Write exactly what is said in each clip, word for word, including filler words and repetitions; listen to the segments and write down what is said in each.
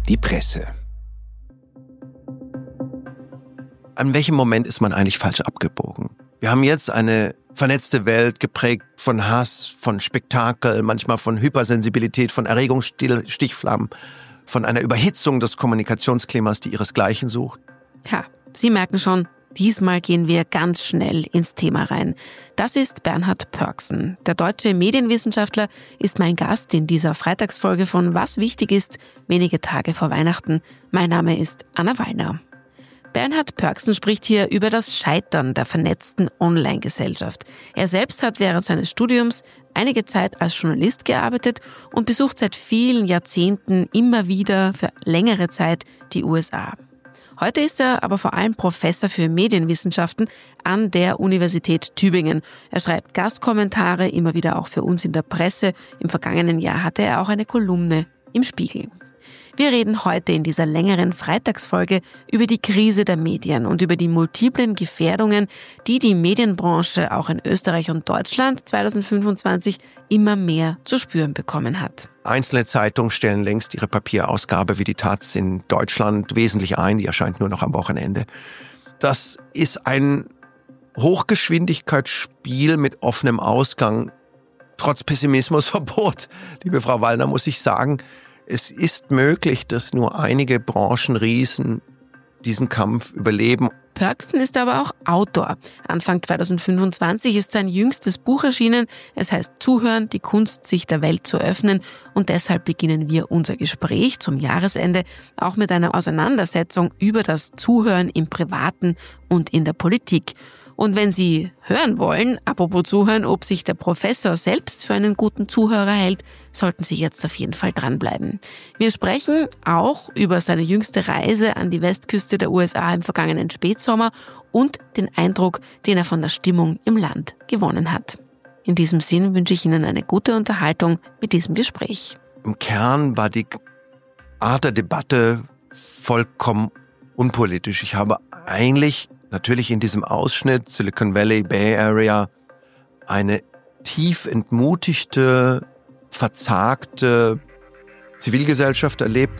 Die Presse. An welchem Moment ist man eigentlich falsch abgebogen? Wir haben jetzt eine vernetzte Welt, geprägt von Hass, von Spektakel, manchmal von Hypersensibilität, von Erregungsstichflammen, von einer Überhitzung des Kommunikationsklimas, die ihresgleichen sucht. Ja, Sie merken schon, diesmal gehen wir ganz schnell ins Thema rein. Das ist Bernhard Pörksen. Der deutsche Medienwissenschaftler ist mein Gast in dieser Freitagsfolge von Was wichtig ist, wenige Tage vor Weihnachten. Mein Name ist Anna Wallner. Bernhard Pörksen spricht hier über das Scheitern der vernetzten Online-Gesellschaft. Er selbst hat während seines Studiums einige Zeit als Journalist gearbeitet und besucht seit vielen Jahrzehnten immer wieder für längere Zeit die U S A. Heute ist er aber vor allem Professor für Medienwissenschaften an der Universität Tübingen. Er schreibt Gastkommentare, immer wieder auch für uns in der Presse. Im vergangenen Jahr hatte er auch eine Kolumne im Spiegel. Wir reden heute in dieser längeren Freitagsfolge über die Krise der Medien und über die multiplen Gefährdungen, die die Medienbranche auch in Österreich und Deutschland zweitausendfünfundzwanzig immer mehr zu spüren bekommen hat. Einzelne Zeitungen stellen längst ihre Papierausgabe wie die Taz in Deutschland wesentlich ein. Die erscheint nur noch am Wochenende. Das ist ein Hochgeschwindigkeitsspiel mit offenem Ausgang. Trotz Pessimismusverbot, liebe Frau Wallner, muss ich sagen, es ist möglich, dass nur einige Branchenriesen diesen Kampf überleben. Pörksen ist aber auch Autor. Anfang zweitausendfünfundzwanzig ist sein jüngstes Buch erschienen. Es heißt Zuhören, die Kunst, sich der Welt zu öffnen. Und deshalb beginnen wir unser Gespräch zum Jahresende auch mit einer Auseinandersetzung über das Zuhören im Privaten und in der Politik. Und wenn Sie hören wollen, apropos Zuhören, ob sich der Professor selbst für einen guten Zuhörer hält, sollten Sie jetzt auf jeden Fall dranbleiben. Wir sprechen auch über seine jüngste Reise an die Westküste der U S A im vergangenen Spätsommer und den Eindruck, den er von der Stimmung im Land gewonnen hat. In diesem Sinn wünsche ich Ihnen eine gute Unterhaltung mit diesem Gespräch. Im Kern war die Art der Debatte vollkommen unpolitisch. Ich habe eigentlich natürlich in diesem Ausschnitt Silicon Valley, Bay Area, eine tief entmutigte, verzagte Zivilgesellschaft erlebt.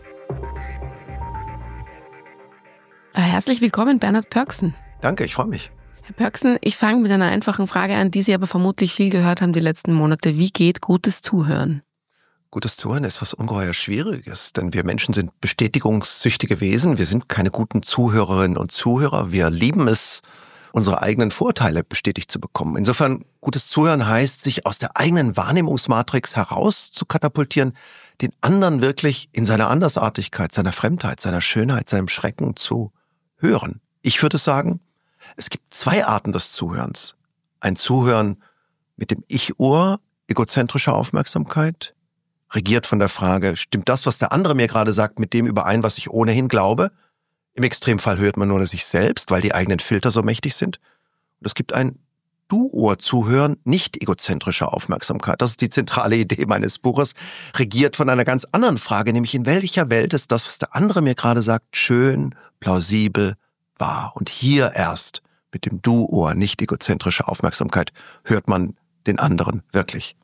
Herzlich willkommen, Bernhard Pörksen. Danke, ich freue mich. Herr Pörksen, ich fange mit einer einfachen Frage an, die Sie aber vermutlich viel gehört haben die letzten Monate. Wie geht gutes Zuhören? Gutes Zuhören ist was ungeheuer Schwieriges, denn wir Menschen sind bestätigungssüchtige Wesen. Wir sind keine guten Zuhörerinnen und Zuhörer. Wir lieben es, unsere eigenen Vorteile bestätigt zu bekommen. Insofern, gutes Zuhören heißt, sich aus der eigenen Wahrnehmungsmatrix heraus zu katapultieren, den anderen wirklich in seiner Andersartigkeit, seiner Fremdheit, seiner Schönheit, seinem Schrecken zu hören. Ich würde sagen, es gibt zwei Arten des Zuhörens. Ein Zuhören mit dem Ich-Ohr, egozentrischer Aufmerksamkeit, regiert von der Frage, stimmt das, was der andere mir gerade sagt, mit dem überein, was ich ohnehin glaube? Im Extremfall hört man nur sich selbst, weil die eigenen Filter so mächtig sind. Und es gibt ein Du-Ohr-Zuhören, nicht egozentrischer Aufmerksamkeit. Das ist die zentrale Idee meines Buches, regiert von einer ganz anderen Frage, nämlich in welcher Welt ist das, was der andere mir gerade sagt, schön, plausibel, wahr. Und hier erst mit dem Du-Ohr, nicht egozentrischer Aufmerksamkeit, hört man den anderen wirklich.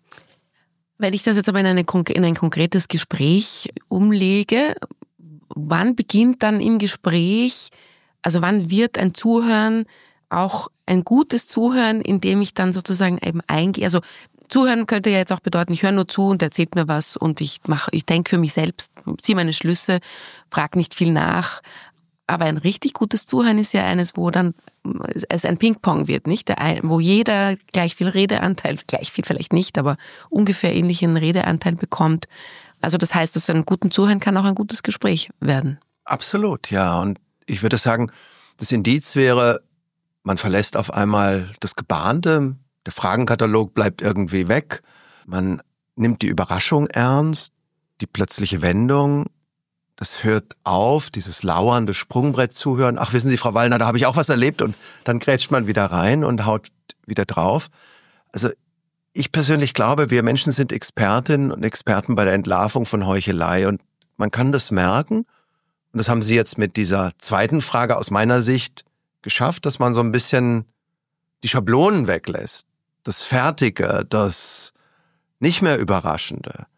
Wenn ich das jetzt aber in, eine, in ein konkretes Gespräch umlege, wann beginnt dann im Gespräch, also wann wird ein Zuhören auch ein gutes Zuhören, indem ich dann sozusagen eben eingehe, also Zuhören könnte ja jetzt auch bedeuten, ich höre nur zu und erzählt mir was und ich mache, ich denke für mich selbst, ziehe meine Schlüsse, frage nicht viel nach. Aber ein richtig gutes Zuhören ist ja eines, wo dann es ein Ping-Pong wird, nicht? Wo jeder gleich viel Redeanteil, gleich viel vielleicht nicht, aber ungefähr ähnlichen Redeanteil bekommt. Also das heißt, dass ein guten Zuhören kann auch ein gutes Gespräch werden. Absolut, ja. Und ich würde sagen, das Indiz wäre, man verlässt auf einmal das Gebahnte, der Fragenkatalog bleibt irgendwie weg, man nimmt die Überraschung ernst, die plötzliche Wendung. Das hört auf, dieses lauernde Sprungbrett zuhören. Ach, wissen Sie, Frau Wallner, da habe ich auch was erlebt. Und dann grätscht man wieder rein und haut wieder drauf. Also ich persönlich glaube, wir Menschen sind Expertinnen und Experten bei der Entlarvung von Heuchelei. Und man kann das merken. Und das haben Sie jetzt mit dieser zweiten Frage aus meiner Sicht geschafft, dass man so ein bisschen die Schablonen weglässt. Das Fertige, das nicht mehr Überraschende.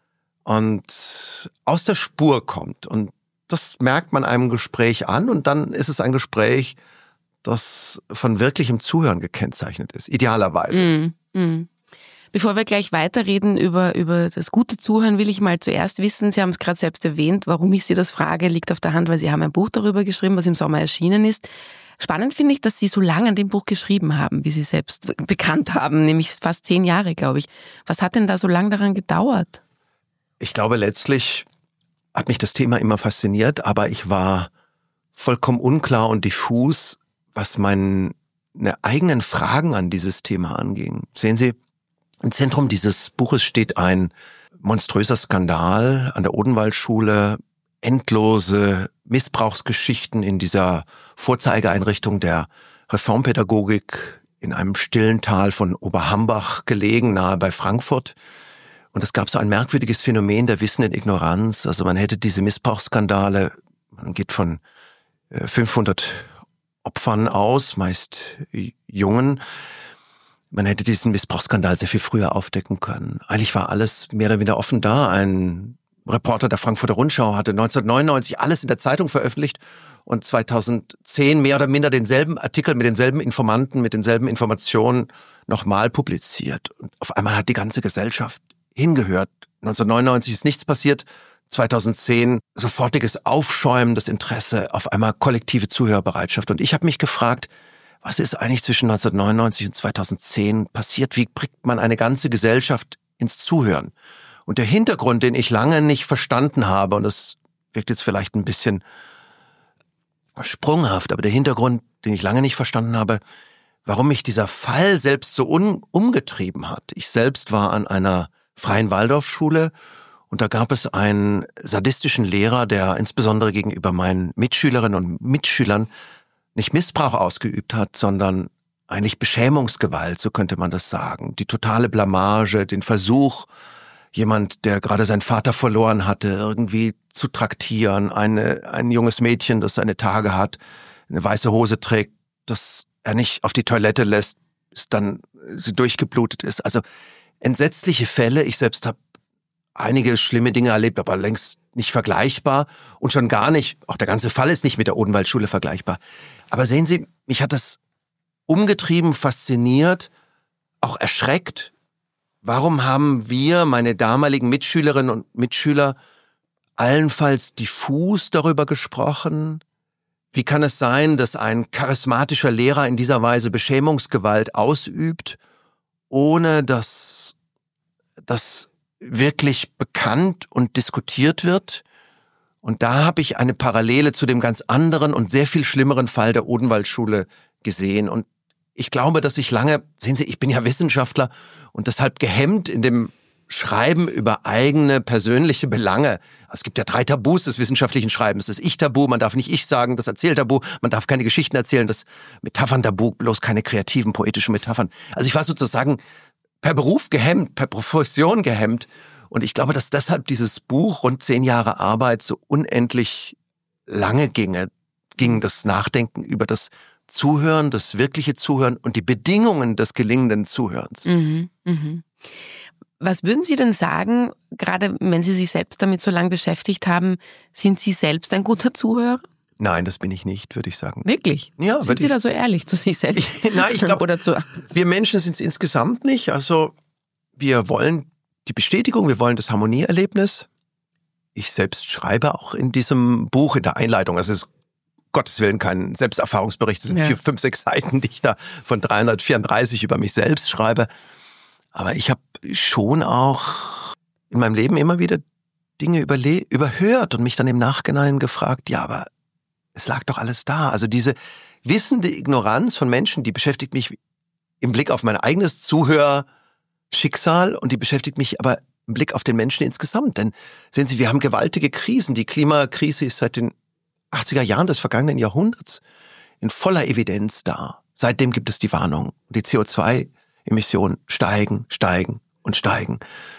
und aus der Spur kommt. Und das merkt man einem Gespräch an und dann ist es ein Gespräch, das von wirklichem Zuhören gekennzeichnet ist, idealerweise. Mm, mm. Bevor wir gleich weiterreden über, über das gute Zuhören, will ich mal zuerst wissen, Sie haben es gerade selbst erwähnt, warum ich Sie das frage, liegt auf der Hand, weil Sie haben ein Buch darüber geschrieben, was im Sommer erschienen ist. Spannend finde ich, dass Sie so lange an dem Buch geschrieben haben, wie Sie selbst bekannt haben, nämlich fast zehn Jahre, glaube ich. Was hat denn da so lange daran gedauert? Ich glaube, letztlich hat mich das Thema immer fasziniert, aber ich war vollkommen unklar und diffus, was meine eigenen Fragen an dieses Thema anging. Sehen Sie, im Zentrum dieses Buches steht ein monströser Skandal an der Odenwaldschule, endlose Missbrauchsgeschichten in dieser Vorzeigeeinrichtung der Reformpädagogik in einem stillen Tal von Oberhambach gelegen, nahe bei Frankfurt. Und es gab so ein merkwürdiges Phänomen der wissenden Ignoranz. Also man hätte diese Missbrauchsskandale, man geht von fünfhundert Opfern aus, meist Jungen. Man hätte diesen Missbrauchsskandal sehr viel früher aufdecken können. Eigentlich war alles mehr oder weniger offen da. Ein Reporter der Frankfurter Rundschau hatte neunzehnhundertneunundneunzig alles in der Zeitung veröffentlicht und zweitausendzehn mehr oder minder denselben Artikel mit denselben Informanten, mit denselben Informationen nochmal publiziert. Und auf einmal hat die ganze Gesellschaft hingehört. neunzehnhundertneunundneunzig ist nichts passiert. zweitausendzehn sofortiges Aufschäumen, das Interesse, auf einmal kollektive Zuhörbereitschaft. Und ich habe mich gefragt, was ist eigentlich zwischen neunzehnhundertneunundneunzig und zweitausendzehn passiert? Wie bringt man eine ganze Gesellschaft ins Zuhören? Und der Hintergrund, den ich lange nicht verstanden habe, und das wirkt jetzt vielleicht ein bisschen sprunghaft, aber der Hintergrund, den ich lange nicht verstanden habe, warum mich dieser Fall selbst so un- umgetrieben hat. Ich selbst war an einer freien Waldorfschule und da gab es einen sadistischen Lehrer, der insbesondere gegenüber meinen Mitschülerinnen und Mitschülern nicht Missbrauch ausgeübt hat, sondern eigentlich Beschämungsgewalt, so könnte man das sagen. Die totale Blamage, den Versuch, jemand, der gerade seinen Vater verloren hatte, irgendwie zu traktieren, eine, ein junges Mädchen, das seine Tage hat, eine weiße Hose trägt, das er nicht auf die Toilette lässt, bis dann sie durchgeblutet ist. Also entsetzliche Fälle. Ich selbst habe einige schlimme Dinge erlebt, aber längst nicht vergleichbar und schon gar nicht, auch der ganze Fall ist nicht mit der Odenwaldschule vergleichbar. Aber sehen Sie, mich hat das umgetrieben, fasziniert, auch erschreckt. Warum haben wir, meine damaligen Mitschülerinnen und Mitschüler, allenfalls diffus darüber gesprochen? Wie kann es sein, dass ein charismatischer Lehrer in dieser Weise Beschämungsgewalt ausübt, ohne dass das wirklich bekannt und diskutiert wird? Und da habe ich eine Parallele zu dem ganz anderen und sehr viel schlimmeren Fall der Odenwaldschule gesehen. Und ich glaube, dass ich lange, sehen Sie, ich bin ja Wissenschaftler und deshalb gehemmt in dem Schreiben über eigene persönliche Belange. Es gibt ja drei Tabus des wissenschaftlichen Schreibens. Das Ich-Tabu, man darf nicht Ich sagen, das Erzähltabu, man darf keine Geschichten erzählen, das Metaphern-Tabu, bloß keine kreativen, poetischen Metaphern. Also ich war sozusagen per Beruf gehemmt, per Profession gehemmt. Und ich glaube, dass deshalb dieses Buch, rund zehn Jahre Arbeit, so unendlich lange ginge, ging das Nachdenken über das Zuhören, das wirkliche Zuhören und die Bedingungen des gelingenden Zuhörens. Mhm, mhm. Was würden Sie denn sagen, gerade wenn Sie sich selbst damit so lange beschäftigt haben, sind Sie selbst ein guter Zuhörer? Nein, das bin ich nicht, würde ich sagen. Wirklich? Ja, sind Sie ich, da so ehrlich zu sich selbst? Ich, nein, ich glaube, Oder zu wir Menschen sind es insgesamt nicht. Also wir wollen die Bestätigung, wir wollen das Harmonieerlebnis. Ich selbst schreibe auch in diesem Buch, in der Einleitung, also es ist Gottes Willen kein Selbsterfahrungsbericht, es sind ja. vier, fünf, sechs Seiten, die ich da von dreihundertvierunddreißig über mich selbst schreibe. Aber ich habe schon auch in meinem Leben immer wieder Dinge überle- überhört und mich dann im Nachhinein gefragt, ja, aber es lag doch alles da. Also diese wissende Ignoranz von Menschen, die beschäftigt mich im Blick auf mein eigenes Zuhörschicksal und die beschäftigt mich aber im Blick auf den Menschen insgesamt. Denn sehen Sie, wir haben gewaltige Krisen. Die Klimakrise ist seit den achtziger Jahren des vergangenen Jahrhunderts in voller Evidenz da. Seitdem gibt es die Warnung. Die C O zwei Emissionen steigen, steigen und steigen.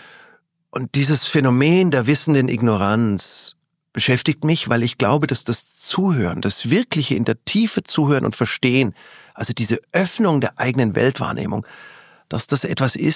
Und dieses Phänomen der wissenden Ignoranz beschäftigt mich, weil ich glaube, dass das Zuhören, das wirkliche in der Tiefe Zuhören und Verstehen, also diese Öffnung der eigenen Weltwahrnehmung, dass das etwas ist,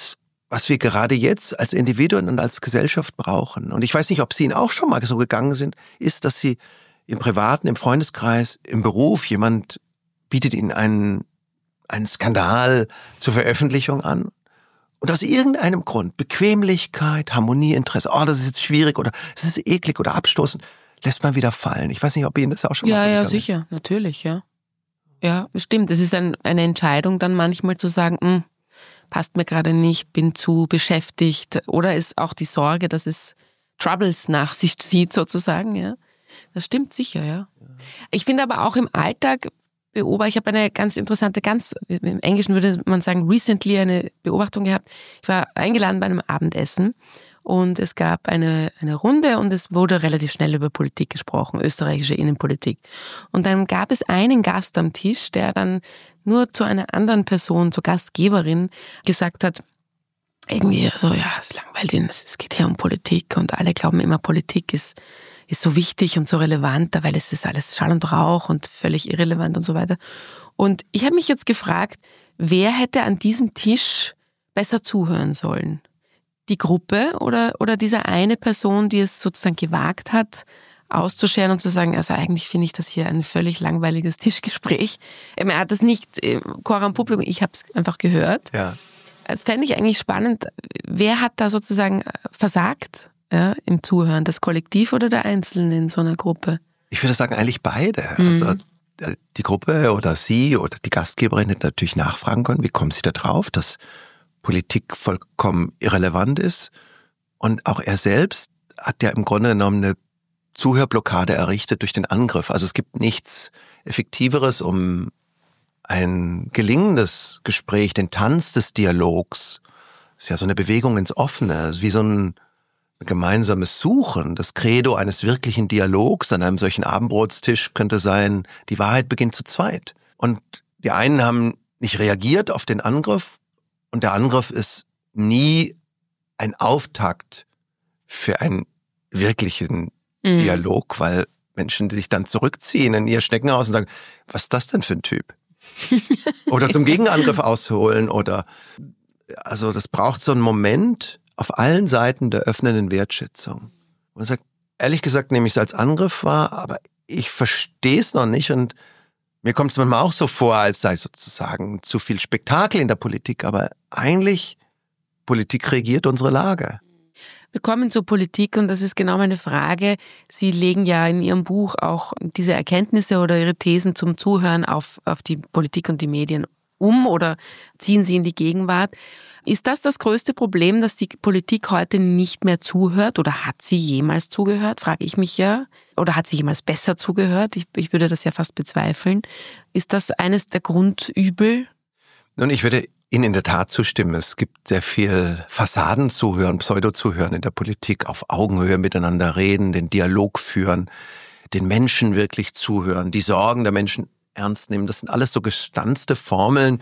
was wir gerade jetzt als Individuen und als Gesellschaft brauchen. Und ich weiß nicht, ob es Ihnen auch schon mal so gegangen sind, ist, dass Sie im Privaten, im Freundeskreis, im Beruf, jemand bietet Ihnen einen, einen Skandal zur Veröffentlichung an. Und aus irgendeinem Grund, Bequemlichkeit, Harmonieinteresse, oh, das ist jetzt schwierig oder es ist eklig oder abstoßend, lässt man wieder fallen. Ich weiß nicht, ob Ihnen das auch schon ja, mal so ja, gegangen sicher, ist. Ja, sicher, natürlich, ja. Ja, stimmt. Es ist ein, eine Entscheidung dann manchmal zu sagen, mh, passt mir gerade nicht, bin zu beschäftigt. Oder ist auch die Sorge, dass es Troubles nach sich zieht sozusagen. Ja, das stimmt sicher, ja. Ich finde aber auch im Alltag beobachte, ich habe eine ganz interessante, ganz, im Englischen würde man sagen, recently eine Beobachtung gehabt. Ich war eingeladen bei einem Abendessen und es gab eine, eine Runde und es wurde relativ schnell über Politik gesprochen, österreichische Innenpolitik. Und dann gab es einen Gast am Tisch, der dann nur zu einer anderen Person, zur Gastgeberin, gesagt hat, irgendwie so, ja, es langweilt ihn, es geht hier um Politik und alle glauben immer, Politik ist ist so wichtig und so relevant, weil es ist alles Schall und Rauch und völlig irrelevant und so weiter. Und ich habe mich jetzt gefragt, wer hätte an diesem Tisch besser zuhören sollen? Die Gruppe oder, oder diese eine Person, die es sozusagen gewagt hat, auszuscheren und zu sagen, also eigentlich finde ich das hier ein völlig langweiliges Tischgespräch. Er hat das nicht Coram Publikum, ich habe es einfach gehört. Ja. Das fände ich eigentlich spannend. Wer hat da sozusagen versagt? Ja, im Zuhören, das Kollektiv oder der Einzelne in so einer Gruppe? Ich würde sagen, eigentlich beide. Mhm. Also die Gruppe oder Sie oder die Gastgeberin hätten natürlich nachfragen können, wie kommen Sie da drauf, dass Politik vollkommen irrelevant ist. Und auch er selbst hat ja im Grunde genommen eine Zuhörblockade errichtet durch den Angriff. Also es gibt nichts Effektiveres, um ein gelingendes Gespräch, den Tanz des Dialogs, das ist ja so eine Bewegung ins Offene, wie so ein gemeinsames Suchen, das Credo eines wirklichen Dialogs an einem solchen Abendbrotstisch könnte sein, die Wahrheit beginnt zu zweit. Und die einen haben nicht reagiert auf den Angriff und der Angriff ist nie ein Auftakt für einen wirklichen mhm. Dialog, weil Menschen sich dann zurückziehen in ihr Schneckenhaus und sagen, was ist das denn für ein Typ? Oder zum Gegenangriff ausholen oder, also das braucht so einen Moment auf allen Seiten der öffnenden Wertschätzung. Und man sagt, ehrlich gesagt, nehme ich es als Angriff wahr, aber ich verstehe es noch nicht und mir kommt es manchmal auch so vor, als sei sozusagen zu viel Spektakel in der Politik, aber eigentlich, Politik regiert unsere Lage. Wir kommen zur Politik und das ist genau meine Frage. Sie legen ja in Ihrem Buch auch diese Erkenntnisse oder Ihre Thesen zum Zuhören auf, auf die Politik und die Medien um oder ziehen sie in die Gegenwart. Ist das das größte Problem, dass die Politik heute nicht mehr zuhört oder hat sie jemals zugehört, frage ich mich ja. Oder hat sie jemals besser zugehört? Ich, ich würde das ja fast bezweifeln. Ist das eines der Grundübel? Nun, ich würde Ihnen in der Tat zustimmen. Es gibt sehr viel Fassadenzuhören, Pseudozuhören in der Politik, auf Augenhöhe miteinander reden, den Dialog führen, den Menschen wirklich zuhören, die Sorgen der Menschen ernst nehmen. Das sind alles so gestanzte Formeln,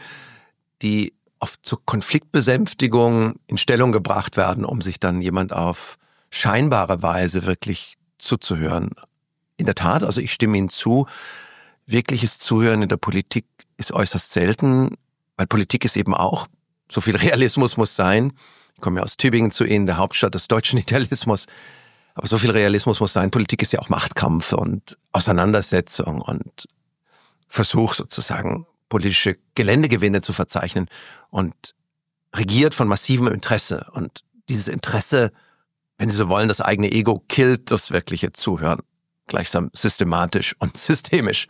die oft zur Konfliktbesänftigung in Stellung gebracht werden, um sich dann jemand auf scheinbare Weise wirklich zuzuhören. In der Tat, also ich stimme Ihnen zu, wirkliches Zuhören in der Politik ist äußerst selten, weil Politik ist eben auch, so viel Realismus muss sein. Ich komme ja aus Tübingen zu Ihnen, der Hauptstadt des deutschen Idealismus, aber so viel Realismus muss sein. Politik ist ja auch Machtkampf und Auseinandersetzung und Versuch sozusagen, politische Geländegewinne zu verzeichnen und regiert von massivem Interesse. Und dieses Interesse, wenn Sie so wollen, das eigene Ego killt das wirkliche Zuhören, gleichsam systematisch und systemisch.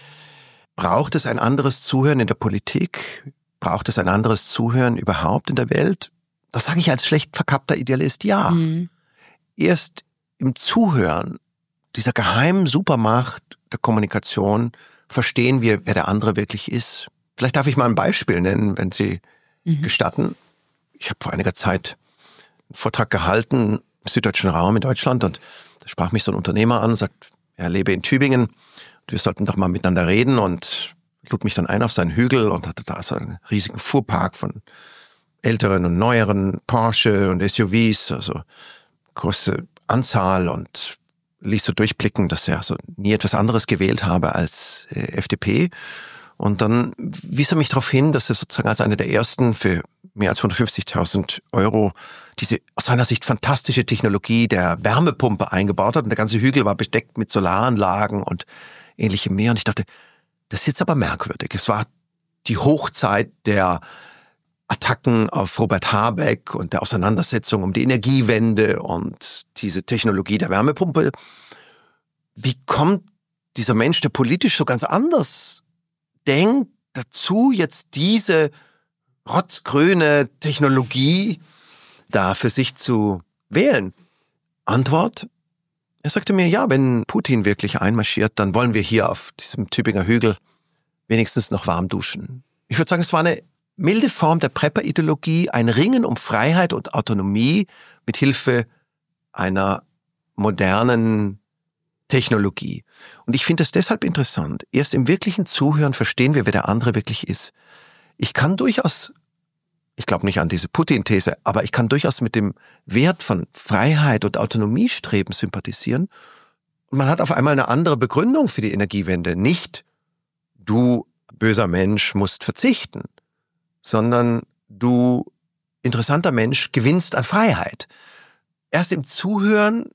Braucht es ein anderes Zuhören in der Politik? Braucht es ein anderes Zuhören überhaupt in der Welt? Das sage ich als schlecht verkappter Idealist, ja. Mhm. Erst im Zuhören dieser geheimen Supermacht der Kommunikation verstehen wir, wer der andere wirklich ist. Vielleicht darf ich mal ein Beispiel nennen, wenn Sie mhm. gestatten. Ich habe vor einiger Zeit einen Vortrag gehalten im süddeutschen Raum in Deutschland und da sprach mich so ein Unternehmer an und sagt, er lebe in Tübingen und wir sollten doch mal miteinander reden und lud mich dann ein auf seinen Hügel und hatte da so einen riesigen Fuhrpark von älteren und neueren Porsche und S U Vs, also große Anzahl und ließ so durchblicken, dass er so nie etwas anderes gewählt habe als äh, F D P. Und dann wies er mich darauf hin, dass er sozusagen als einer der ersten für mehr als hundertfünfzigtausend Euro diese aus seiner Sicht fantastische Technologie der Wärmepumpe eingebaut hat. Und der ganze Hügel war bedeckt mit Solaranlagen und ähnlichem mehr. Und ich dachte, das ist jetzt aber merkwürdig. Es war die Hochzeit der Attacken auf Robert Habeck und der Auseinandersetzung um die Energiewende und diese Technologie der Wärmepumpe. Wie kommt dieser Mensch, der politisch so ganz anders denkt, dazu, jetzt diese rotzgrüne Technologie da für sich zu wählen? Antwort, er sagte mir, ja, wenn Putin wirklich einmarschiert, dann wollen wir hier auf diesem Tübinger Hügel wenigstens noch warm duschen. Ich würde sagen, es war eine milde Form der Prepper-Ideologie, ein Ringen um Freiheit und Autonomie mit Hilfe einer modernen Technologie. Und ich finde es deshalb interessant. Erst im wirklichen Zuhören verstehen wir, wer der andere wirklich ist. Ich kann durchaus, ich glaube nicht an diese Putin-These, aber ich kann durchaus mit dem Wert von Freiheit und Autonomiestreben sympathisieren. Und man hat auf einmal eine andere Begründung für die Energiewende. Nicht, du böser Mensch musst verzichten, sondern du, interessanter Mensch, gewinnst an Freiheit. Erst im Zuhören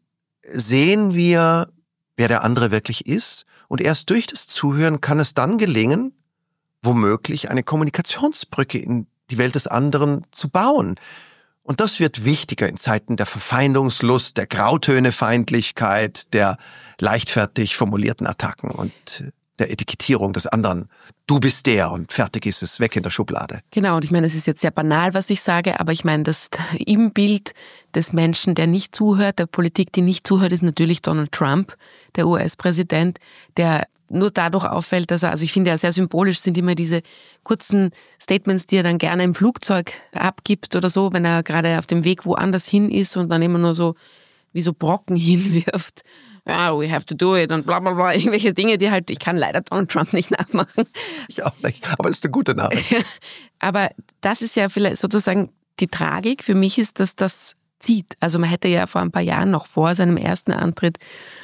sehen wir, wer der andere wirklich ist. Und erst durch das Zuhören kann es dann gelingen, womöglich eine Kommunikationsbrücke in die Welt des anderen zu bauen. Und das wird wichtiger in Zeiten der Verfeindungslust, der Grautönefeindlichkeit, der leichtfertig formulierten Attacken und der Etikettierung des anderen. Du bist der und fertig ist es, weg in der Schublade. Genau, und ich meine, es ist jetzt sehr banal, was ich sage, aber ich meine, das im Bild des Menschen, der nicht zuhört, der Politik, die nicht zuhört, ist natürlich Donald Trump, der U S-Präsident, der nur dadurch auffällt, dass er, also ich finde ja sehr symbolisch sind immer diese kurzen Statements, die er dann gerne im Flugzeug abgibt oder so, wenn er gerade auf dem Weg woanders hin ist und dann immer nur so wie so Brocken hinwirft. Ja, we have to do it und bla bla bla, irgendwelche Dinge, die halt, ich kann leider Donald Trump nicht nachmachen. Ich auch nicht, aber es ist eine gute Nachricht. Aber das ist ja vielleicht sozusagen die Tragik für mich ist, dass das zieht. Also man hätte ja vor ein paar Jahren noch vor seinem ersten Antritt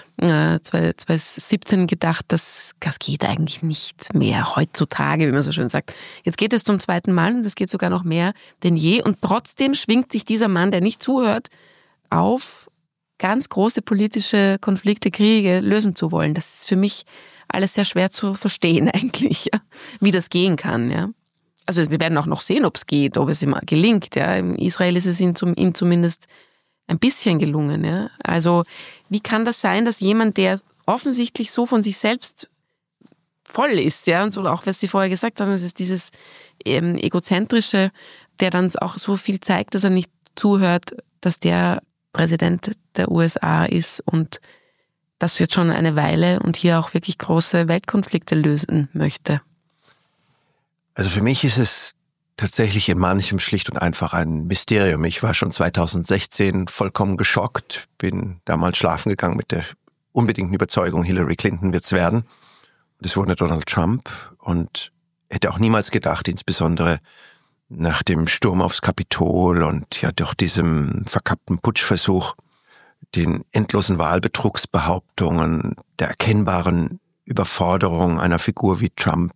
äh, zwanzig siebzehn gedacht, dass das geht eigentlich nicht mehr heutzutage, wie man so schön sagt. Jetzt geht es zum zweiten Mal und es geht sogar noch mehr denn je und trotzdem schwingt sich dieser Mann, der nicht zuhört, auf, ganz große politische Konflikte, Kriege lösen zu wollen. Das ist für mich alles sehr schwer zu verstehen eigentlich, ja, wie das gehen kann. Ja. Also wir werden auch noch sehen, ob es geht, ob es ihm gelingt. Ja. In Israel ist es ihm, zum, ihm zumindest ein bisschen gelungen. Ja. Also wie kann das sein, dass jemand, der offensichtlich so von sich selbst voll ist, ja, und so auch, was Sie vorher gesagt haben, es ist dieses ähm, egozentrische, der dann auch so viel zeigt, dass er nicht zuhört, dass der Präsident der U S A ist und das wird schon eine Weile und hier auch wirklich große Weltkonflikte lösen möchte. Also für mich ist es tatsächlich in manchem schlicht und einfach ein Mysterium. Ich war schon zweitausendsechzehn vollkommen geschockt, bin damals schlafen gegangen mit der unbedingten Überzeugung, Hillary Clinton wird's werden. Und es wurde Donald Trump und hätte auch niemals gedacht, insbesondere nach dem Sturm aufs Kapitol und ja durch diesem verkappten Putschversuch, den endlosen Wahlbetrugsbehauptungen, der erkennbaren Überforderung einer Figur wie Trump,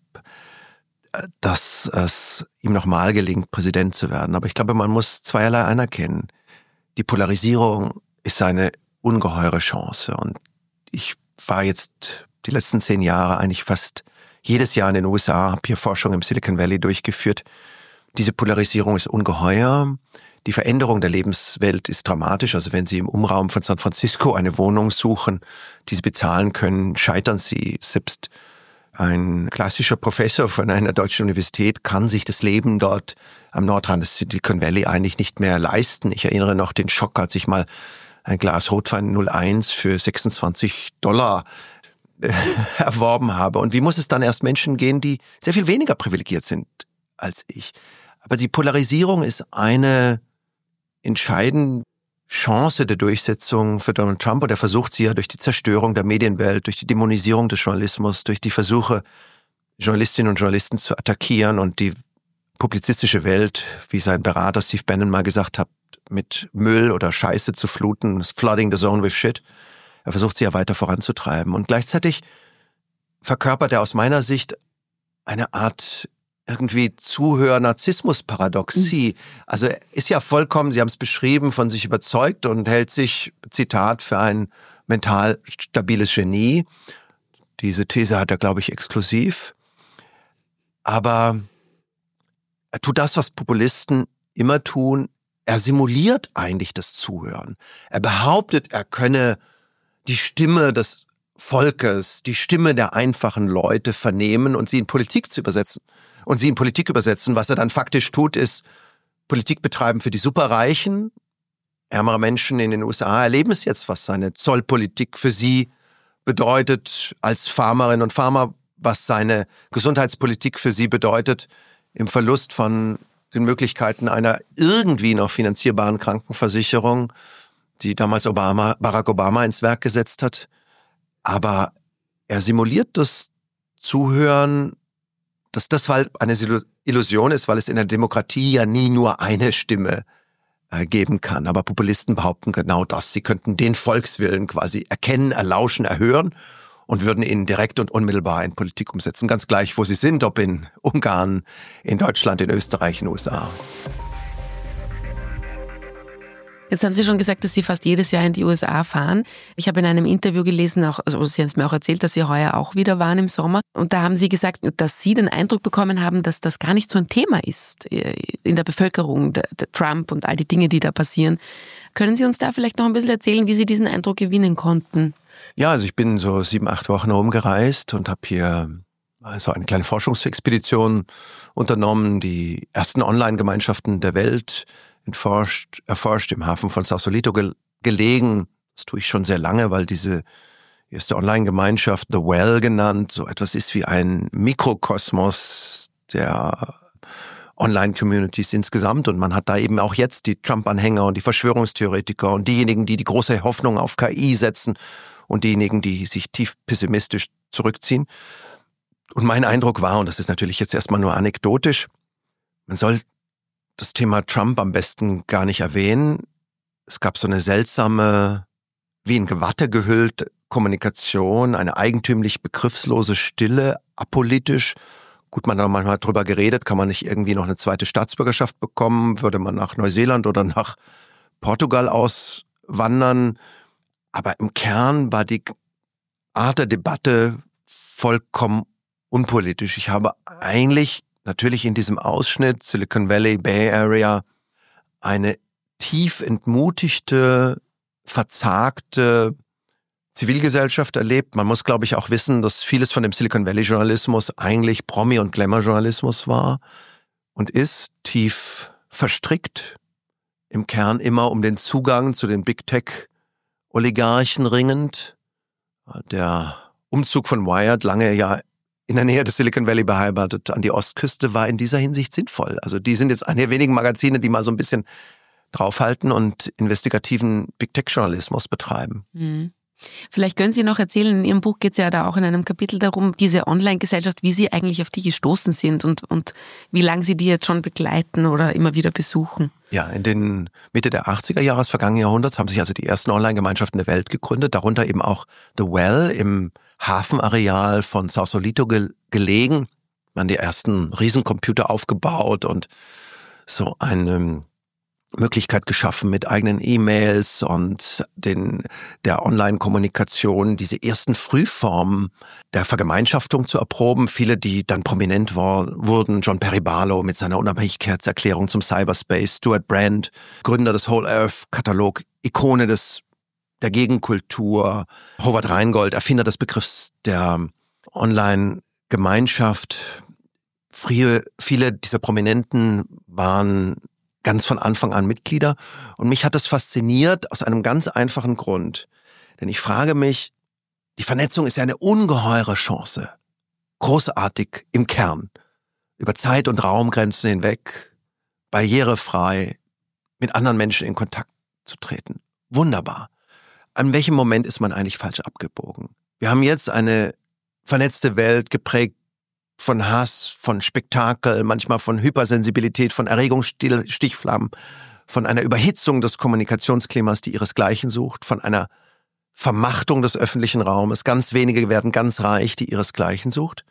dass es ihm nochmal gelingt, Präsident zu werden. Aber ich glaube, man muss zweierlei anerkennen. Die Polarisierung ist eine ungeheure Chance. Und ich war jetzt die letzten zehn Jahre eigentlich fast jedes Jahr in den U S A, habe hier Forschung im Silicon Valley durchgeführt. Diese Polarisierung ist ungeheuer. Die Veränderung der Lebenswelt ist dramatisch. Also wenn Sie im Umraum von San Francisco eine Wohnung suchen, die Sie bezahlen können, scheitern Sie. Selbst ein klassischer Professor von einer deutschen Universität kann sich das Leben dort am Nordrand des Silicon Valley eigentlich nicht mehr leisten. Ich erinnere noch den Schock, als ich mal ein Glas Rotwein null eins für sechsundzwanzig Dollar äh, erworben habe. Und wie muss es dann erst Menschen gehen, die sehr viel weniger privilegiert sind als ich? Aber die Polarisierung ist eine entscheidende Chance der Durchsetzung für Donald Trump und er versucht sie ja durch die Zerstörung der Medienwelt, durch die Dämonisierung des Journalismus, durch die Versuche, Journalistinnen und Journalisten zu attackieren und die publizistische Welt, wie sein Berater Steve Bannon mal gesagt hat, mit Müll oder Scheiße zu fluten, flooding the zone with shit. Er versucht sie ja weiter voranzutreiben und gleichzeitig verkörpert er aus meiner Sicht eine Art irgendwie Zuhör-Narzissmus-Paradoxie. Mhm. Also er ist ja vollkommen, Sie haben es beschrieben, von sich überzeugt und hält sich, Zitat, für ein mental stabiles Genie. Diese These hat er, glaube ich, exklusiv. Aber er tut das, was Populisten immer tun. Er simuliert eigentlich das Zuhören. Er behauptet, er könne die Stimme des Volkes, die Stimme der einfachen Leute vernehmen und sie in Politik zu übersetzen. Und sie in Politik übersetzen. Was er dann faktisch tut, ist Politik betreiben für die Superreichen. Ärmere Menschen in den U S A erleben es jetzt, was seine Zollpolitik für sie bedeutet als Farmerinnen und Farmer, was seine Gesundheitspolitik für sie bedeutet im Verlust von den Möglichkeiten einer irgendwie noch finanzierbaren Krankenversicherung, die damals Obama, Barack Obama ins Werk gesetzt hat. Aber er simuliert das Zuhören, dass das halt eine Illusion ist, weil es in der Demokratie ja nie nur eine Stimme äh, geben kann. Aber Populisten behaupten genau das. Sie könnten den Volkswillen quasi erkennen, erlauschen, erhören und würden ihn direkt und unmittelbar in Politik umsetzen. Ganz gleich, wo sie sind, ob in Ungarn, in Deutschland, in Österreich, in den U S A. Jetzt haben Sie schon gesagt, dass Sie fast jedes Jahr in die U S A fahren. Ich habe in einem Interview gelesen, auch, also Sie haben es mir auch erzählt, dass Sie heuer auch wieder waren im Sommer. Und da haben Sie gesagt, dass Sie den Eindruck bekommen haben, dass das gar nicht so ein Thema ist in der Bevölkerung, der, der Trump und all die Dinge, die da passieren. Können Sie uns da vielleicht noch ein bisschen erzählen, wie Sie diesen Eindruck gewinnen konnten? Ja, also ich bin so sieben, acht Wochen rumgereist und habe hier also eine kleine Forschungsexpedition unternommen, die ersten Online-Gemeinschaften der Welt Erforscht, erforscht im Hafen von Sausalito ge- gelegen. Das tue ich schon sehr lange, weil diese erste Online-Gemeinschaft, The Well genannt, so etwas ist wie ein Mikrokosmos der Online-Communities insgesamt. Und man hat da eben auch jetzt die Trump-Anhänger und die Verschwörungstheoretiker und diejenigen, die die große Hoffnung auf K I setzen und diejenigen, die sich tief pessimistisch zurückziehen. Und mein Eindruck war, und das ist natürlich jetzt erstmal nur anekdotisch, man soll das Thema Trump am besten gar nicht erwähnen. Es gab so eine seltsame, wie in Gewatte gehüllte Kommunikation, eine eigentümlich begriffslose Stille, apolitisch. Gut, man hat manchmal drüber geredet, kann man nicht irgendwie noch eine zweite Staatsbürgerschaft bekommen? Würde man nach Neuseeland oder nach Portugal auswandern? Aber im Kern war die Art der Debatte vollkommen unpolitisch. Ich habe eigentlich natürlich in diesem Ausschnitt Silicon Valley, Bay Area eine tief entmutigte, verzagte Zivilgesellschaft erlebt. Man muss, glaube ich, auch wissen, dass vieles von dem Silicon Valley Journalismus eigentlich Promi- und Glamour-Journalismus war und ist tief verstrickt, im Kern immer um den Zugang zu den Big Tech-Oligarchen ringend. Der Umzug von Wired, lange ja in der Nähe des Silicon Valley beheimatet, an die Ostküste, war in dieser Hinsicht sinnvoll. Also die sind jetzt eine der wenigen Magazine, die mal so ein bisschen draufhalten und investigativen Big-Tech-Journalismus betreiben. Mhm. Vielleicht können Sie noch erzählen, in Ihrem Buch geht es ja da auch in einem Kapitel darum, diese Online-Gesellschaft, wie Sie eigentlich auf die gestoßen sind und, und wie lange Sie die jetzt schon begleiten oder immer wieder besuchen. Ja, in den Mitte der achtziger Jahre des vergangenen Jahrhunderts haben sich also die ersten Online-Gemeinschaften der Welt gegründet, darunter eben auch The Well im Hafenareal von Sausalito ge- gelegen. Man die ersten Riesencomputer aufgebaut und so eine Möglichkeit geschaffen mit eigenen E-Mails und den der Online-Kommunikation, diese ersten Frühformen der Vergemeinschaftung zu erproben. Viele, die dann prominent war, wurden, John Perry Barlow mit seiner Unabhängigkeitserklärung zum Cyberspace, Stuart Brand, Gründer des Whole Earth-Katalog, Ikone des der Gegenkultur, Howard Rheingold, Erfinder des Begriffs der Online-Gemeinschaft. Viele, viele dieser Prominenten waren ganz von Anfang an Mitglieder. Und mich hat das fasziniert aus einem ganz einfachen Grund. Denn ich frage mich, die Vernetzung ist ja eine ungeheure Chance. Großartig im Kern. Über Zeit- und Raumgrenzen hinweg, barrierefrei, mit anderen Menschen in Kontakt zu treten. Wunderbar. An welchem Moment ist man eigentlich falsch abgebogen? Wir haben jetzt eine vernetzte Welt geprägt von Hass, von Spektakel, manchmal von Hypersensibilität, von Erregungsstichflammen, von einer Überhitzung des Kommunikationsklimas, die ihresgleichen sucht, von einer Vermachtung des öffentlichen Raumes. Ganz wenige werden ganz reich, die ihresgleichen sucht.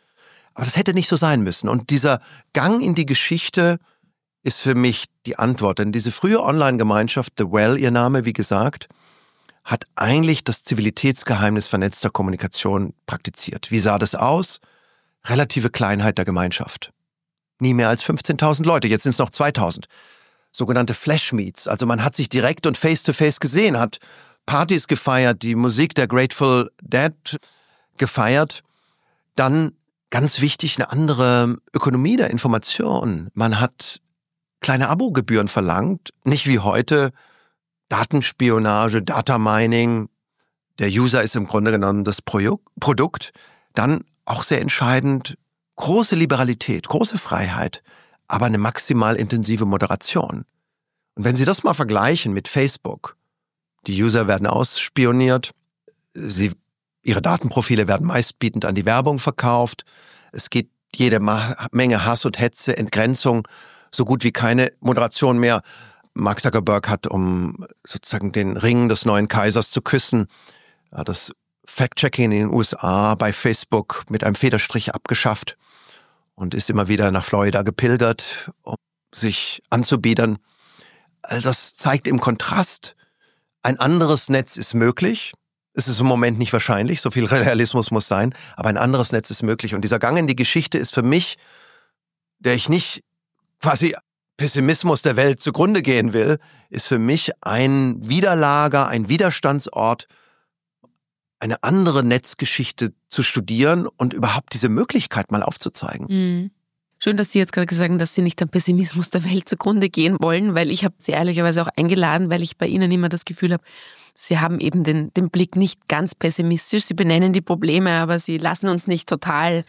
Aber das hätte nicht so sein müssen. Und dieser Gang in die Geschichte ist für mich die Antwort. Denn diese frühe Online-Gemeinschaft, The Well, ihr Name, wie gesagt, hat eigentlich das Zivilitätsgeheimnis vernetzter Kommunikation praktiziert. Wie sah das aus? Relative Kleinheit der Gemeinschaft. Nie mehr als fünfzehntausend Leute, jetzt sind es noch zweitausend. Sogenannte Flash-Meets, also man hat sich direkt und face-to-face gesehen, hat Partys gefeiert, die Musik der Grateful Dead gefeiert. Dann, ganz wichtig, eine andere Ökonomie der Information. Man hat kleine Abogebühren verlangt, nicht wie heute Datenspionage, Data Mining. Der User ist im Grunde genommen das Produkt. Dann auch sehr entscheidend, große Liberalität, große Freiheit, aber eine maximal intensive Moderation. Und wenn Sie das mal vergleichen mit Facebook, die User werden ausspioniert, sie, ihre Datenprofile werden meistbietend an die Werbung verkauft, es geht jede Menge Hass und Hetze, Entgrenzung, so gut wie keine Moderation mehr. Mark Zuckerberg hat, um sozusagen den Ring des neuen Kaisers zu küssen, das Fact-Checking in den U S A bei Facebook mit einem Federstrich abgeschafft und ist immer wieder nach Florida gepilgert, um sich anzubiedern. All das zeigt im Kontrast, ein anderes Netz ist möglich. Es ist im Moment nicht wahrscheinlich, so viel Realismus muss sein, aber ein anderes Netz ist möglich. Und dieser Gang in die Geschichte ist für mich, der ich nicht quasi Pessimismus der Welt zugrunde gehen will, ist für mich ein Widerlager, ein Widerstandsort, eine andere Netzgeschichte zu studieren und überhaupt diese Möglichkeit mal aufzuzeigen. Mhm. Schön, dass Sie jetzt gerade gesagt haben, dass Sie nicht dem Pessimismus der Welt zugrunde gehen wollen, weil ich habe Sie ehrlicherweise auch eingeladen, weil ich bei Ihnen immer das Gefühl habe, Sie haben eben den, den Blick nicht ganz pessimistisch. Sie benennen die Probleme, aber Sie lassen uns nicht total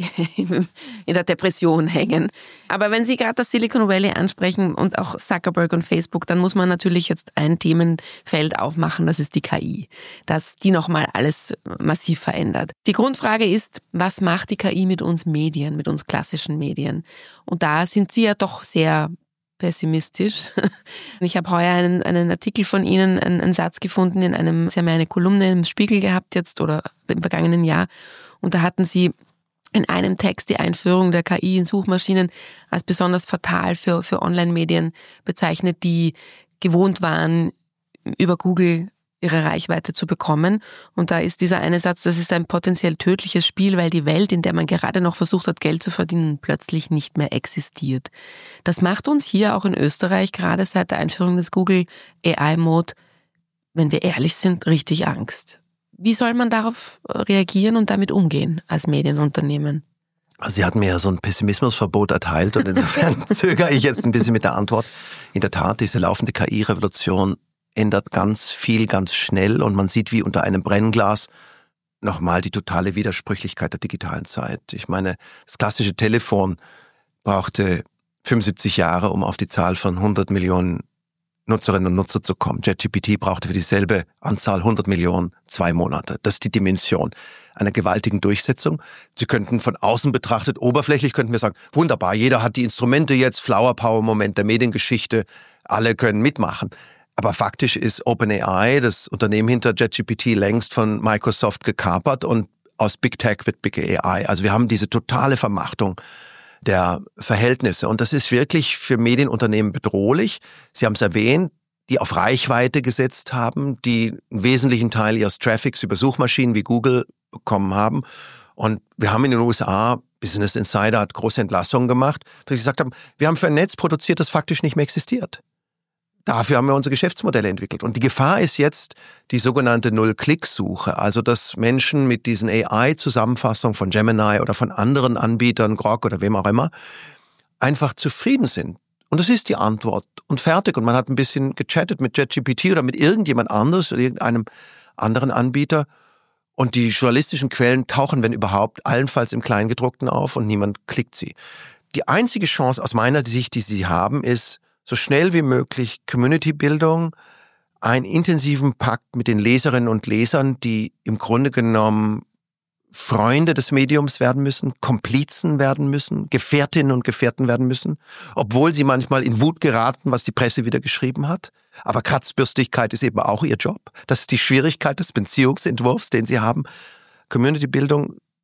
in der Depression hängen. Aber wenn Sie gerade das Silicon Valley ansprechen und auch Zuckerberg und Facebook, dann muss man natürlich jetzt ein Themenfeld aufmachen, das ist die K I, dass die nochmal alles massiv verändert. Die Grundfrage ist, was macht die K I mit uns Medien, mit uns klassischen Medien? Und da sind Sie ja doch sehr pessimistisch. Ich habe heuer einen, einen Artikel von Ihnen, einen, einen Satz gefunden in einem, Sie haben ja eine Kolumne im Spiegel gehabt jetzt oder im vergangenen Jahr und da hatten Sie in einem Text die Einführung der K I in Suchmaschinen als besonders fatal für, für Online-Medien bezeichnet, die gewohnt waren, über Google ihre Reichweite zu bekommen. Und da ist dieser eine Satz, das ist ein potenziell tödliches Spiel, weil die Welt, in der man gerade noch versucht hat, Geld zu verdienen, plötzlich nicht mehr existiert. Das macht uns hier auch in Österreich, gerade seit der Einführung des Google A I-Mode, wenn wir ehrlich sind, richtig Angst. Wie soll man darauf reagieren und damit umgehen als Medienunternehmen? Also Sie hatten mir ja so ein Pessimismusverbot erteilt und insofern zögere ich jetzt ein bisschen mit der Antwort. In der Tat, diese laufende K I-Revolution ändert ganz viel, ganz schnell und man sieht wie unter einem Brennglas nochmal die totale Widersprüchlichkeit der digitalen Zeit. Ich meine, das klassische Telefon brauchte fünfundsiebzig Jahre, um auf die Zahl von hundert Millionen Nutzerinnen und Nutzer zu kommen. ChatGPT brauchte für dieselbe Anzahl hundert Millionen zwei Monate. Das ist die Dimension einer gewaltigen Durchsetzung. Sie könnten von außen betrachtet, oberflächlich könnten wir sagen, wunderbar, jeder hat die Instrumente jetzt, Flower Power Moment der Mediengeschichte, alle können mitmachen. Aber faktisch ist OpenAI, das Unternehmen hinter ChatGPT, längst von Microsoft gekapert und aus Big Tech wird Big A I. Also wir haben diese totale Vermachtung der Verhältnisse. Und das ist wirklich für Medienunternehmen bedrohlich. Sie haben es erwähnt, die auf Reichweite gesetzt haben, die einen wesentlichen Teil ihres Traffics über Suchmaschinen wie Google bekommen haben. Und wir haben in den U S A, Business Insider hat große Entlassungen gemacht, weil sie gesagt haben, wir haben für ein Netz produziert, das faktisch nicht mehr existiert. Dafür haben wir unsere Geschäftsmodelle entwickelt. Und die Gefahr ist jetzt die sogenannte Null-Klick-Suche. Also, dass Menschen mit diesen A I-Zusammenfassungen von Gemini oder von anderen Anbietern, Grok oder wem auch immer, einfach zufrieden sind. Und das ist die Antwort. Und fertig. Und man hat ein bisschen gechattet mit ChatGPT oder mit irgendjemand anderes oder irgendeinem anderen Anbieter. Und die journalistischen Quellen tauchen, wenn überhaupt, allenfalls im Kleingedruckten auf und niemand klickt sie. Die einzige Chance aus meiner Sicht, die sie haben, ist, so schnell wie möglich Community-Bildung, einen intensiven Pakt mit den Leserinnen und Lesern, die im Grunde genommen Freunde des Mediums werden müssen, Komplizen werden müssen, Gefährtinnen und Gefährten werden müssen, obwohl sie manchmal in Wut geraten, was die Presse wieder geschrieben hat. Aber Kratzbürstigkeit ist eben auch ihr Job. Das ist die Schwierigkeit des Beziehungsentwurfs, den sie haben. Community-Bildung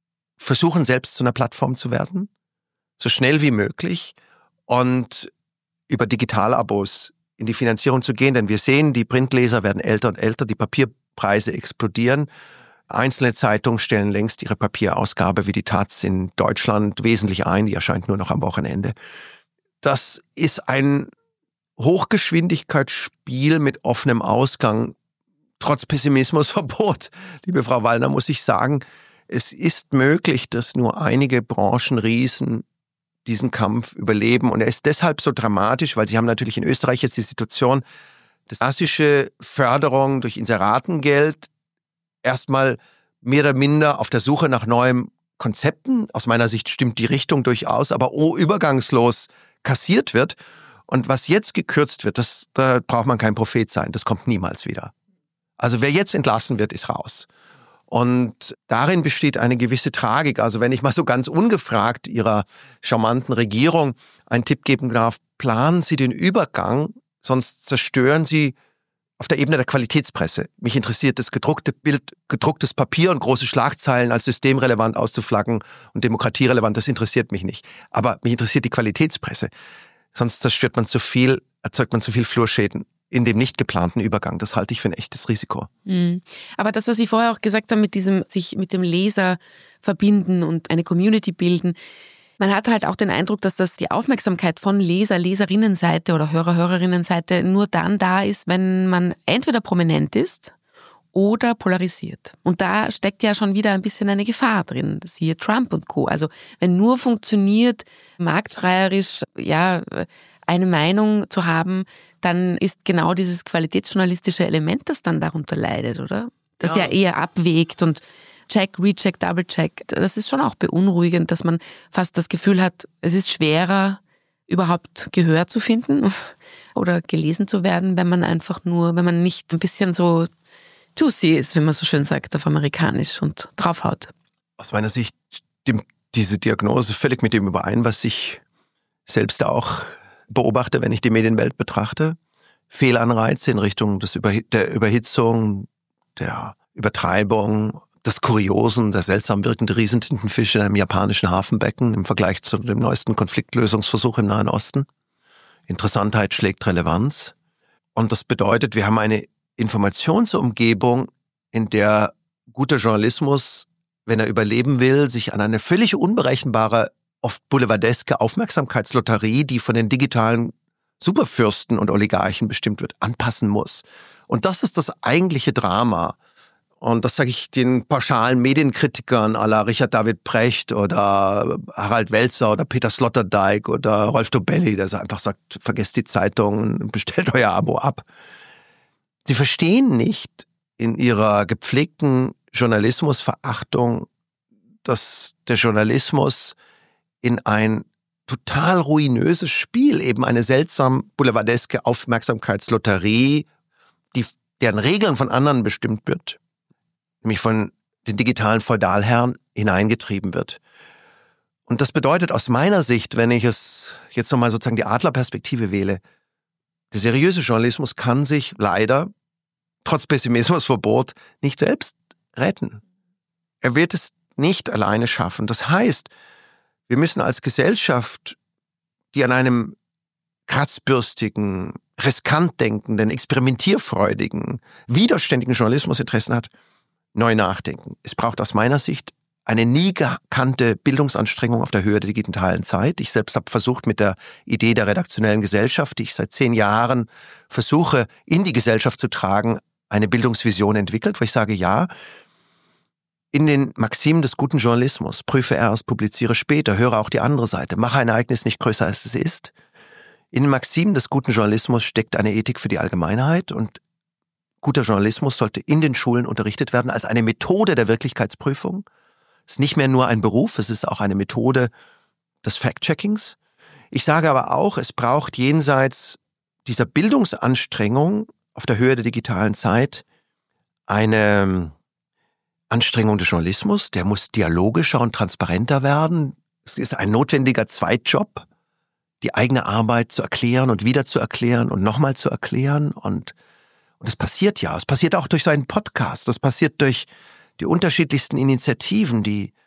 versuchen, selbst zu einer Plattform zu werden, so schnell wie möglich und über Digitalabos in die Finanzierung zu gehen, denn wir sehen, die Printleser werden älter und älter, die Papierpreise explodieren. Einzelne Zeitungen stellen längst ihre Papierausgabe wie die Taz in Deutschland wesentlich ein, die erscheint nur noch am Wochenende. Das ist ein Hochgeschwindigkeitsspiel mit offenem Ausgang, trotz Pessimismusverbot. Liebe Frau Wallner, muss ich sagen, es ist möglich, dass nur einige Branchenriesen diesen Kampf überleben. Und er ist deshalb so dramatisch, weil Sie haben natürlich in Österreich jetzt die Situation, dass klassische Förderung durch Inseratengeld erstmal mehr oder minder auf der Suche nach neuen Konzepten, aus meiner Sicht stimmt die Richtung durchaus, aber oh, übergangslos kassiert wird. Und was jetzt gekürzt wird, das, da braucht man kein Prophet sein, das kommt niemals wieder. Also wer jetzt entlassen wird, ist raus. Und darin besteht eine gewisse Tragik. Also wenn ich mal so ganz ungefragt Ihrer charmanten Regierung einen Tipp geben darf, planen Sie den Übergang, sonst zerstören Sie auf der Ebene der Qualitätspresse. Mich interessiert das gedruckte Bild, gedrucktes Papier und große Schlagzeilen als systemrelevant auszuflaggen und demokratierelevant, das interessiert mich nicht. Aber mich interessiert die Qualitätspresse. Sonst zerstört man zu viel, erzeugt man zu viel Flurschäden in dem nicht geplanten Übergang. Das halte ich für ein echtes Risiko. Mhm. Aber das, was Sie vorher auch gesagt haben, mit diesem sich mit dem Leser verbinden und eine Community bilden, man hat halt auch den Eindruck, dass das die Aufmerksamkeit von Leser, Leserinnenseite oder Hörer, Hörerinnenseite nur dann da ist, wenn man entweder prominent ist oder polarisiert. Und da steckt ja schon wieder ein bisschen eine Gefahr drin, siehe Trump und Co. Also wenn nur funktioniert, marktschreierisch, ja, eine Meinung zu haben, dann ist genau dieses qualitätsjournalistische Element, das dann darunter leidet, oder? Das ja, ja eher abwägt und Check, Recheck, Double-Check. Das ist schon auch beunruhigend, dass man fast das Gefühl hat, es ist schwerer, überhaupt Gehör zu finden oder gelesen zu werden, wenn man einfach nur, wenn man nicht ein bisschen so juicy ist, wie man so schön sagt, auf Amerikanisch und draufhaut. Aus meiner Sicht stimmt diese Diagnose völlig mit dem überein, was ich selbst auch beobachte, wenn ich die Medienwelt betrachte. Fehlanreize in Richtung des Überhi- der Überhitzung, der Übertreibung, des Kuriosen, der seltsam wirkende Riesentintenfisch in einem japanischen Hafenbecken im Vergleich zu dem neuesten Konfliktlösungsversuch im Nahen Osten. Interessantheit schlägt Relevanz. Und das bedeutet, wir haben eine Informationsumgebung, in der guter Journalismus, wenn er überleben will, sich an eine völlig unberechenbare, oft boulevardeske Aufmerksamkeitslotterie, die von den digitalen Superfürsten und Oligarchen bestimmt wird, anpassen muss. Und das ist das eigentliche Drama. Und das sage ich den pauschalen Medienkritikern à la Richard David Precht oder Harald Welzer oder Peter Sloterdijk oder Rolf Dobelli, der einfach sagt, vergesst die Zeitung und bestellt euer Abo ab. Sie verstehen nicht in ihrer gepflegten Journalismusverachtung, dass der Journalismus in ein total ruinöses Spiel, eben eine seltsam boulevardeske Aufmerksamkeitslotterie, die, deren Regeln von anderen bestimmt wird, nämlich von den digitalen Feudalherren hineingetrieben wird. Und das bedeutet aus meiner Sicht, wenn ich es jetzt nochmal sozusagen die Adlerperspektive wähle, der seriöse Journalismus kann sich leider, trotz Pessimismusverbot, nicht selbst retten. Er wird es nicht alleine schaffen. Das heißt, wir müssen als Gesellschaft, die an einem kratzbürstigen, riskant denkenden, experimentierfreudigen, widerständigen Journalismus Interessen hat, neu nachdenken. Es braucht aus meiner Sicht eine nie gekannte Bildungsanstrengung auf der Höhe der digitalen Zeit. Ich selbst habe versucht, mit der Idee der redaktionellen Gesellschaft, die ich seit zehn Jahren versuche, in die Gesellschaft zu tragen, eine Bildungsvision entwickelt, wo ich sage, ja, in den Maximen des guten Journalismus, prüfe erst, publiziere später, höre auch die andere Seite, mache ein Ereignis nicht größer, als es ist. In den Maximen des guten Journalismus steckt eine Ethik für die Allgemeinheit und guter Journalismus sollte in den Schulen unterrichtet werden als eine Methode der Wirklichkeitsprüfung. Es ist nicht mehr nur ein Beruf, es ist auch eine Methode des Fact-Checkings. Ich sage aber auch, es braucht jenseits dieser Bildungsanstrengung auf der Höhe der digitalen Zeit eine Anstrengung des Journalismus, der muss dialogischer und transparenter werden. Es ist ein notwendiger Zweitjob, die eigene Arbeit zu erklären und wieder zu erklären und nochmal zu erklären. Und, und das passiert ja. Es passiert auch durch so einen Podcast. Das passiert durch die unterschiedlichsten Initiativen, die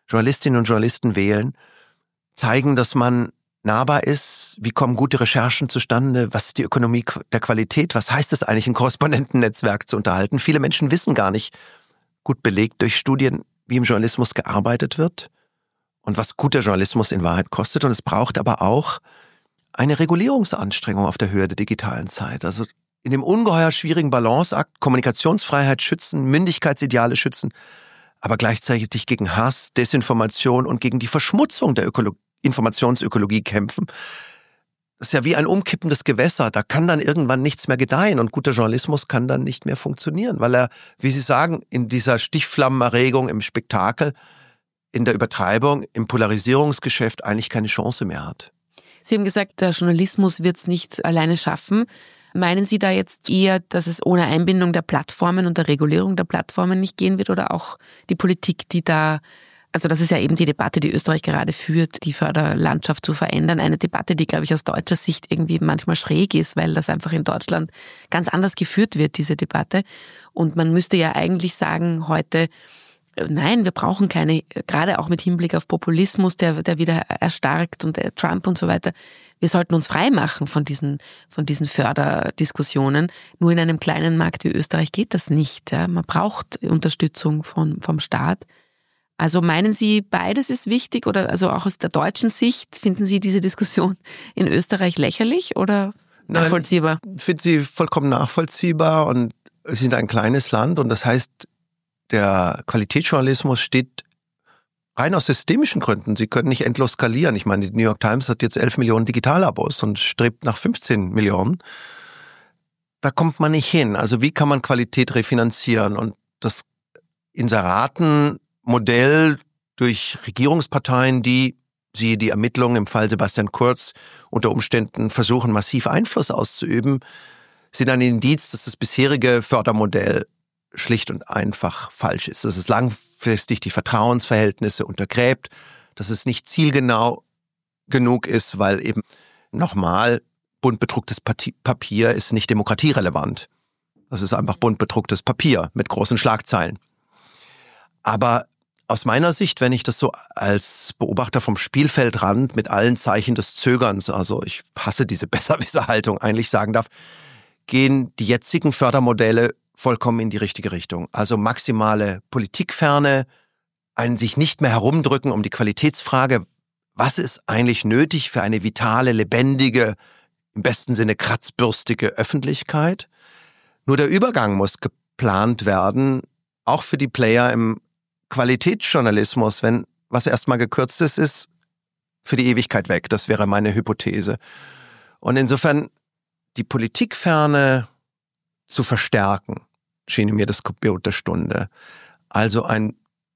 Journalistinnen und Journalisten wählen, zeigen, dass man nahbar ist, wie kommen gute Recherchen zustande, was ist die Ökonomie der Qualität, was heißt es eigentlich, ein Korrespondentennetzwerk zu unterhalten. Viele Menschen wissen gar nicht, gut belegt durch Studien, wie im Journalismus gearbeitet wird und was guter Journalismus in Wahrheit kostet. Und es braucht aber auch eine Regulierungsanstrengung auf der Höhe der digitalen Zeit. Also in dem ungeheuer schwierigen Balanceakt Kommunikationsfreiheit schützen, Mündigkeitsideale schützen, aber gleichzeitig gegen Hass, Desinformation und gegen die Verschmutzung der Ökologie, Informationsökologie kämpfen. Das ist ja wie ein umkippendes Gewässer. Da kann dann irgendwann nichts mehr gedeihen und guter Journalismus kann dann nicht mehr funktionieren, weil er, wie Sie sagen, in dieser Stichflammenerregung, im Spektakel, in der Übertreibung, im Polarisierungsgeschäft eigentlich keine Chance mehr hat. Sie haben gesagt, der Journalismus wird es nicht alleine schaffen. Meinen Sie da jetzt eher, dass es ohne Einbindung der Plattformen und der Regulierung der Plattformen nicht gehen wird oder auch die Politik, die da, also das ist ja eben die Debatte, die Österreich gerade führt, die Förderlandschaft zu verändern. Eine Debatte, die, glaube ich, aus deutscher Sicht irgendwie manchmal schräg ist, weil das einfach in Deutschland ganz anders geführt wird, diese Debatte. Und man müsste ja eigentlich sagen, heute, nein, wir brauchen keine, gerade auch mit Hinblick auf Populismus, der, der wieder erstarkt und Trump und so weiter. Wir sollten uns frei machen von diesen, von diesen Förderdiskussionen. Nur in einem kleinen Markt wie Österreich geht das nicht. Ja. Man braucht Unterstützung von, vom Staat. Also meinen Sie, beides ist wichtig oder also auch aus der deutschen Sicht finden Sie diese Diskussion in Österreich lächerlich oder nachvollziehbar? Nein, ich finde sie vollkommen nachvollziehbar und wir sind ein kleines Land und das heißt, der Qualitätsjournalismus steht rein aus systemischen Gründen. Sie können nicht endlos skalieren. Ich meine, die New York Times hat jetzt elf Millionen Digitalabos und strebt nach fünfzehn Millionen. Da kommt man nicht hin. Also wie kann man Qualität refinanzieren? Und das Inseratenmodell durch Regierungsparteien, die, siehe die Ermittlungen im Fall Sebastian Kurz, unter Umständen versuchen, massiv Einfluss auszuüben, sind ein Indiz, dass das bisherige Fördermodell schlicht und einfach falsch ist. Dass es langfristig die Vertrauensverhältnisse untergräbt, dass es nicht zielgenau genug ist, weil eben nochmal bunt bedrucktes Papier ist nicht demokratierelevant. Das ist einfach bunt bedrucktes Papier mit großen Schlagzeilen. Aber aus meiner Sicht, wenn ich das so als Beobachter vom Spielfeldrand mit allen Zeichen des Zögerns, also ich hasse diese Besserwisser-Haltung, eigentlich sagen darf, gehen die jetzigen Fördermodelle vollkommen in die richtige Richtung. Also maximale Politikferne, ein sich nicht mehr herumdrücken um die Qualitätsfrage, was ist eigentlich nötig für eine vitale, lebendige, im besten Sinne kratzbürstige Öffentlichkeit. Nur der Übergang muss geplant werden, auch für die Player im Qualitätsjournalismus, wenn was erstmal gekürzt ist, ist für die Ewigkeit weg. Das wäre meine Hypothese. Und insofern die Politikferne zu verstärken, schien mir das Gebot der Stunde. Also ein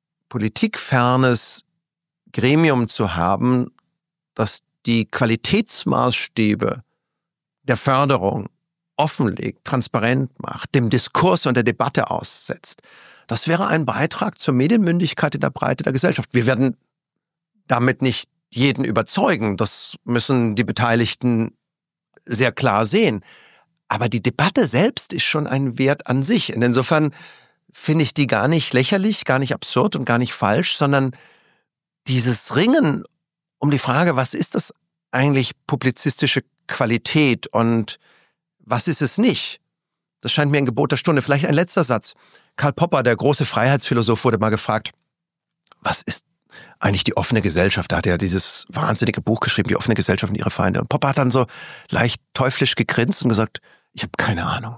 politikfernes Gremium zu haben, das die Qualitätsmaßstäbe der Förderung offenlegt, transparent macht, dem Diskurs und der Debatte aussetzt. Das wäre ein Beitrag zur Medienmündigkeit in der Breite der Gesellschaft. Wir werden damit nicht jeden überzeugen. Das müssen die Beteiligten sehr klar sehen. Aber die Debatte selbst ist schon ein Wert an sich. Und insofern finde ich die gar nicht lächerlich, gar nicht absurd und gar nicht falsch, sondern dieses Ringen um die Frage, was ist das eigentlich publizistische Qualität und was ist es nicht? Das scheint mir ein Gebot der Stunde. Vielleicht ein letzter Satz. Karl Popper, der große Freiheitsphilosoph, wurde mal gefragt, was ist eigentlich die offene Gesellschaft? Da hat er ja dieses wahnsinnige Buch geschrieben, Die offene Gesellschaft und ihre Feinde. Und Popper hat dann so leicht teuflisch gegrinst und gesagt, ich habe keine Ahnung.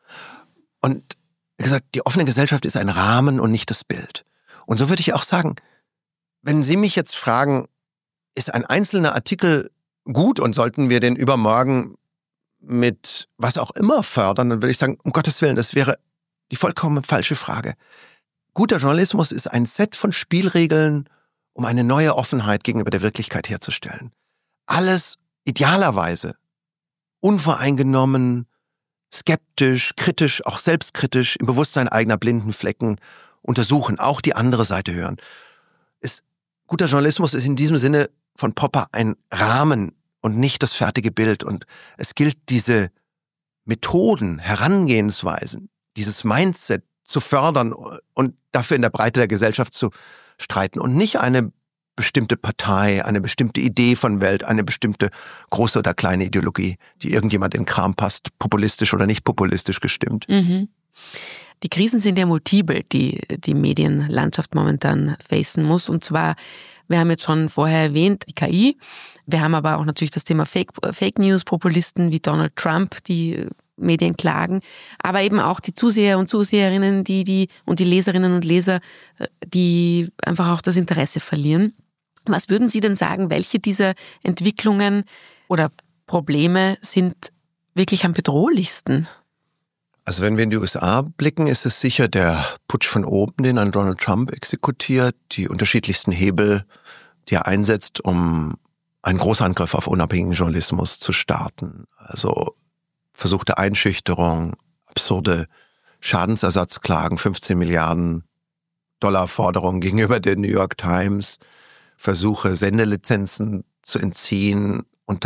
Und er hat gesagt, die offene Gesellschaft ist ein Rahmen und nicht das Bild. Und so würde ich auch sagen, wenn Sie mich jetzt fragen, ist ein einzelner Artikel gut und sollten wir den übermorgen mit was auch immer fördern, dann würde ich sagen, um Gottes Willen, das wäre die vollkommen falsche Frage. Guter Journalismus ist ein Set von Spielregeln, um eine neue Offenheit gegenüber der Wirklichkeit herzustellen. Alles idealerweise unvoreingenommen, skeptisch, kritisch, auch selbstkritisch, im Bewusstsein eigener blinden Flecken untersuchen, auch die andere Seite hören. Ist, guter Journalismus ist in diesem Sinne von Popper ein Rahmen und nicht das fertige Bild. Und es gilt, diese Methoden, Herangehensweisen, dieses Mindset zu fördern und dafür in der Breite der Gesellschaft zu streiten und nicht eine bestimmte Partei, eine bestimmte Idee von Welt, eine bestimmte große oder kleine Ideologie, die irgendjemand in den Kram passt, populistisch oder nicht populistisch gestimmt. Mhm. Die Krisen sind ja multiple, die die Medienlandschaft momentan facen muss. Und zwar, wir haben jetzt schon vorher erwähnt, die K I. Wir haben aber auch natürlich das Thema Fake, Fake News, Populisten wie Donald Trump, die Medien klagen, aber eben auch die Zuseher und Zuseherinnen, die die und die Leserinnen und Leser, die einfach auch das Interesse verlieren. Was würden Sie denn sagen, welche dieser Entwicklungen oder Probleme sind wirklich am bedrohlichsten? Also wenn wir in die U S A blicken, ist es sicher der Putsch von oben, den an Donald Trump exekutiert, die unterschiedlichsten Hebel, die er einsetzt, um einen Großangriff auf unabhängigen Journalismus zu starten. Also versuchte Einschüchterung, absurde Schadensersatzklagen, fünfzehn Milliarden Dollar Forderungen gegenüber der New York Times, Versuche, Sendelizenzen zu entziehen,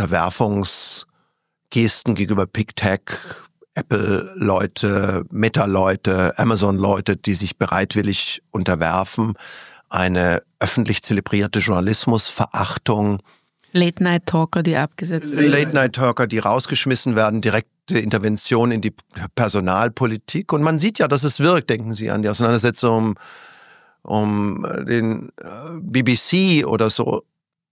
Unterwerfungsgesten gegenüber Big Tech, Apple-Leute, Meta-Leute, Amazon-Leute, die sich bereitwillig unterwerfen, eine öffentlich zelebrierte Journalismusverachtung. Late-Night-Talker, die abgesetzt werden. Late-Night-Talker, die rausgeschmissen werden, direkte Intervention in die Personalpolitik. Und man sieht ja, dass es wirkt. Denken Sie an die Auseinandersetzung um, um den B B C oder so.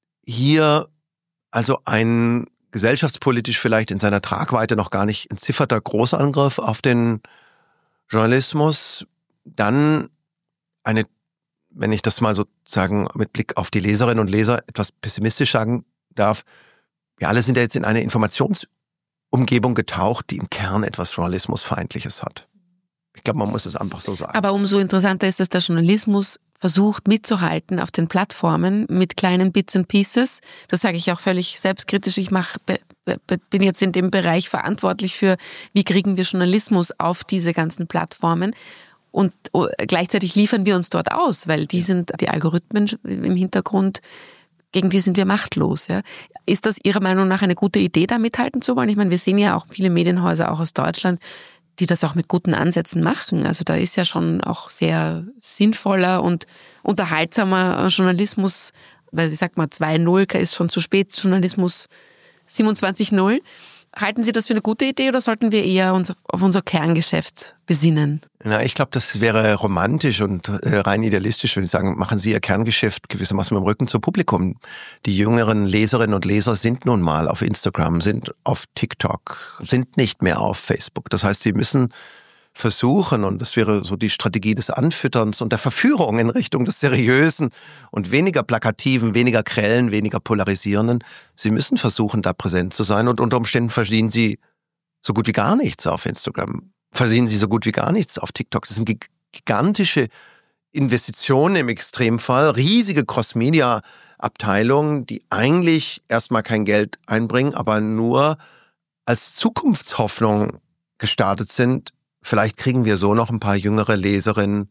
Hier also ein gesellschaftspolitisch vielleicht in seiner Tragweite noch gar nicht entzifferter Großangriff auf den Journalismus. Dann eine, wenn ich das mal sozusagen mit Blick auf die Leserinnen und Leser etwas pessimistisch sagen darf, wir alle sind ja jetzt in eine Informationsumgebung getaucht, die im Kern etwas Journalismusfeindliches hat. Ich glaube, man muss es einfach so sagen. Aber umso interessanter ist, dass der Journalismus versucht mitzuhalten auf den Plattformen mit kleinen Bits and Pieces. Das sage ich auch völlig selbstkritisch. Ich mach, bin jetzt in dem Bereich verantwortlich für, wie kriegen wir Journalismus auf diese ganzen Plattformen. Und gleichzeitig liefern wir uns dort aus, weil die sind die Algorithmen im Hintergrund, gegen die sind wir machtlos. Ja. Ist das Ihrer Meinung nach eine gute Idee, da mithalten zu wollen? Ich meine, wir sehen ja auch viele Medienhäuser, auch aus Deutschland, die das auch mit guten Ansätzen machen. Also da ist ja schon auch sehr sinnvoller und unterhaltsamer Journalismus, weil wie sagt man, zwei Punkt null ist schon zu spät, Journalismus siebenundzwanzig Punkt null. Halten Sie das für eine gute Idee oder sollten wir eher uns auf unser Kerngeschäft besinnen? Na, ich glaube, das wäre romantisch und äh, rein idealistisch, wenn Sie sagen, machen Sie Ihr Kerngeschäft gewissermaßen mit dem Rücken zum Publikum. Die jüngeren Leserinnen und Leser sind nun mal auf Instagram, sind auf TikTok, sind nicht mehr auf Facebook. Das heißt, sie müssen versuchen, und das wäre so die Strategie des Anfütterns und der Verführung in Richtung des Seriösen und weniger Plakativen, weniger Grellen, weniger Polarisierenden. Sie müssen versuchen, da präsent zu sein und unter Umständen verdienen sie so gut wie gar nichts auf Instagram. Verdienen sie so gut wie gar nichts auf TikTok. Das sind gigantische Investitionen im Extremfall, riesige Cross-Media-Abteilungen, die eigentlich erstmal kein Geld einbringen, aber nur als Zukunftshoffnung gestartet sind. Vielleicht kriegen wir so noch ein paar jüngere Leserinnen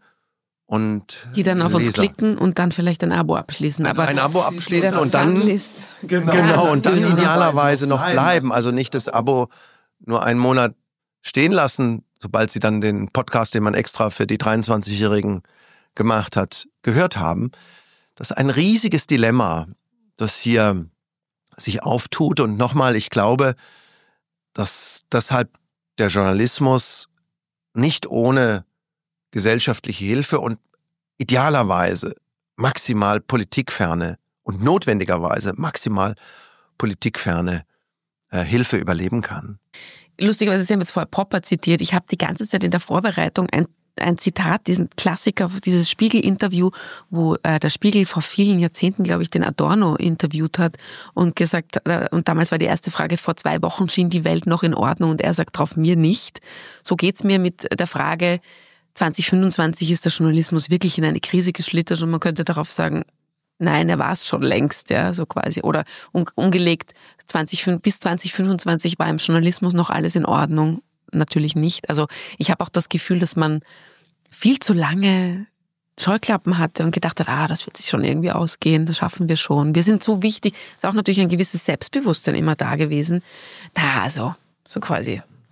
und die dann auf Leser. uns klicken und dann vielleicht ein Abo abschließen. Aber ein Abo abschließen und dann genau, genau und dann idealerweise noch bleiben. Also nicht das Abo nur einen Monat stehen lassen, sobald sie dann den Podcast, den man extra für die dreiundzwanzigjährigen gemacht hat, gehört haben. Das ist ein riesiges Dilemma, das hier sich auftut. Und nochmal, ich glaube, dass deshalb der Journalismus nicht ohne gesellschaftliche Hilfe und idealerweise maximal politikferne und notwendigerweise maximal politikferne äh, Hilfe überleben kann. Lustigerweise, Sie haben jetzt vorher Popper zitiert. Ich habe die ganze Zeit in der Vorbereitung ein, ein Zitat, diesen Klassiker, dieses Spiegel-Interview, wo äh, der Spiegel vor vielen Jahrzehnten, glaube ich, den Adorno interviewt hat und gesagt, äh, und damals war die erste Frage, vor zwei Wochen schien die Welt noch in Ordnung und er sagt drauf, mir nicht. So geht's mir mit der Frage, zwanzig fünfundzwanzig ist der Journalismus wirklich in eine Krise geschlittert und man könnte darauf sagen, nein, er war es schon längst, ja, so quasi. Oder um, umgelegt, zwanzig, bis zwanzig fünfundzwanzig war im Journalismus noch alles in Ordnung. Natürlich nicht. Also ich habe auch das Gefühl, dass man viel zu lange Scheuklappen hatte und gedacht hat, ah, das wird sich schon irgendwie ausgehen, das schaffen wir schon. Wir sind so wichtig. Ist auch natürlich ein gewisses Selbstbewusstsein immer da gewesen. Da, also, so quasi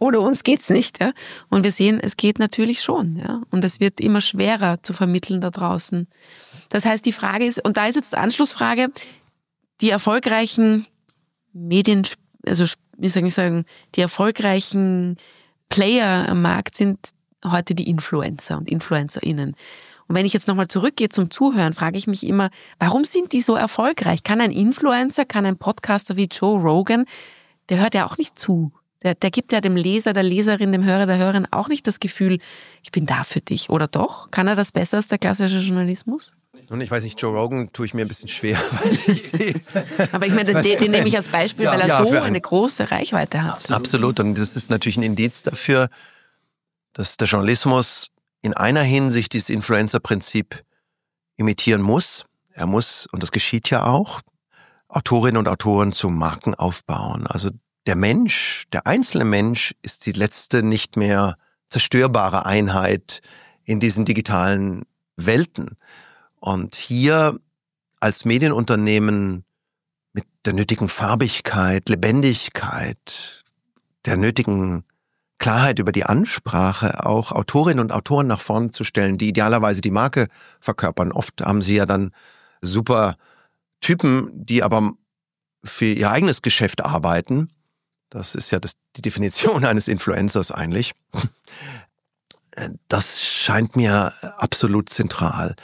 ohne uns geht's nicht. Ja? Und wir sehen, es geht natürlich schon. Ja? Und es wird immer schwerer zu vermitteln da draußen. Das heißt, die Frage ist, und da ist jetzt die Anschlussfrage, die erfolgreichen Medien, also wie soll ich sagen, die erfolgreichen Player am Markt sind heute die Influencer und InfluencerInnen. Und wenn ich jetzt nochmal zurückgehe zum Zuhören, frage ich mich immer, warum sind die so erfolgreich? Kann ein Influencer, kann ein Podcaster wie Joe Rogan, der hört ja auch nicht zu. Der, der gibt ja dem Leser, der Leserin, dem Hörer, der Hörerin auch nicht das Gefühl, ich bin da für dich. Oder doch? Kann er das besser als der klassische Journalismus? Und ich weiß nicht, Joe Rogan tue ich mir ein bisschen schwer. Weil ich die Aber ich meine, den, den nehme ich als Beispiel, ja, weil er ja, so eine große Reichweite hat. Absolut. Absolut. Und das ist natürlich ein Indiz dafür, dass der Journalismus in einer Hinsicht dieses Influencer-Prinzip imitieren muss. Er muss, und das geschieht ja auch, Autorinnen und Autoren zu Marken aufbauen. Also der Mensch, der einzelne Mensch ist die letzte nicht mehr zerstörbare Einheit in diesen digitalen Welten. Und hier als Medienunternehmen mit der nötigen Farbigkeit, Lebendigkeit, der nötigen Klarheit über die Ansprache, auch Autorinnen und Autoren nach vorne zu stellen, die idealerweise die Marke verkörpern. Oft haben sie ja dann super Typen, die aber für ihr eigenes Geschäft arbeiten. Das ist ja das, die Definition eines Influencers eigentlich. Das scheint mir absolut zentral.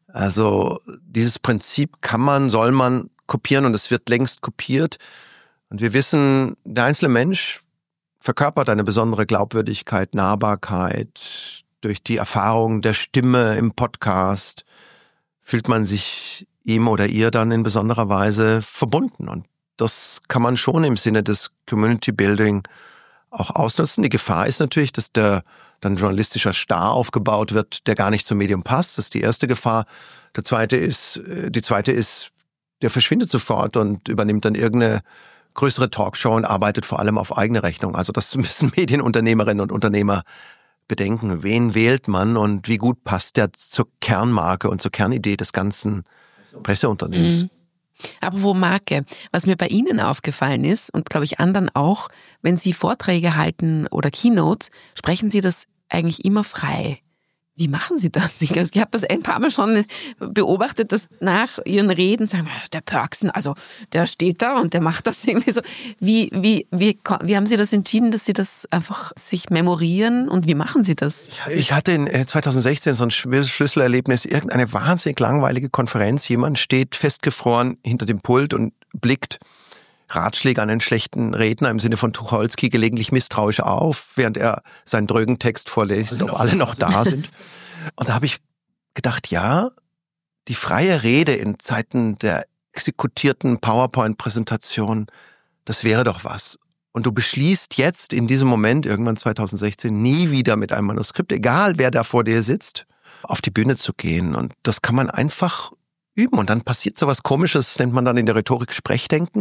Also dieses Prinzip kann man, soll man kopieren und es wird längst kopiert. Und wir wissen, der einzelne Mensch verkörpert eine besondere Glaubwürdigkeit, Nahbarkeit. Durch die Erfahrung der Stimme im Podcast fühlt man sich ihm oder ihr dann in besonderer Weise verbunden. Und das kann man schon im Sinne des Community Building auch ausnutzen. Die Gefahr ist natürlich, dass der dann journalistischer Star aufgebaut wird, der gar nicht zum Medium passt. Das ist die erste Gefahr. Der zweite ist, die zweite ist, der verschwindet sofort und übernimmt dann irgendeine größere Talkshow und arbeitet vor allem auf eigene Rechnung. Also das müssen Medienunternehmerinnen und Unternehmer bedenken. Wen wählt man und wie gut passt der zur Kernmarke und zur Kernidee des ganzen Presseunternehmens? Mhm. Apropos Marke, was mir bei Ihnen aufgefallen ist und glaube ich anderen auch, wenn Sie Vorträge halten oder Keynotes, sprechen Sie das eigentlich immer frei. Wie machen Sie das? Ich, ich habe das ein paar Mal schon beobachtet, dass nach Ihren Reden sagen, der Pörksen, also der steht da und der macht das irgendwie so. Wie, wie, wie, wie haben Sie das entschieden, dass Sie das einfach sich memorieren und wie machen Sie das? Ich hatte in zwanzig sechzehn so ein Schlüsselerlebnis, irgendeine wahnsinnig langweilige Konferenz. Jemand steht festgefroren hinter dem Pult und blickt Ratschläge an einen schlechten Redner im Sinne von Tucholsky gelegentlich misstrauisch auf, während er seinen drögen Text vorliest, ob alle noch da sind. Und da habe ich gedacht, ja, die freie Rede in Zeiten der exekutierten PowerPoint-Präsentation, das wäre doch was. Und du beschließt jetzt in diesem Moment, irgendwann zwanzig sechzehn, nie wieder mit einem Manuskript, egal wer da vor dir sitzt, auf die Bühne zu gehen. Und das kann man einfach üben. Und dann passiert so was Komisches, das nennt man dann in der Rhetorik Sprechdenken.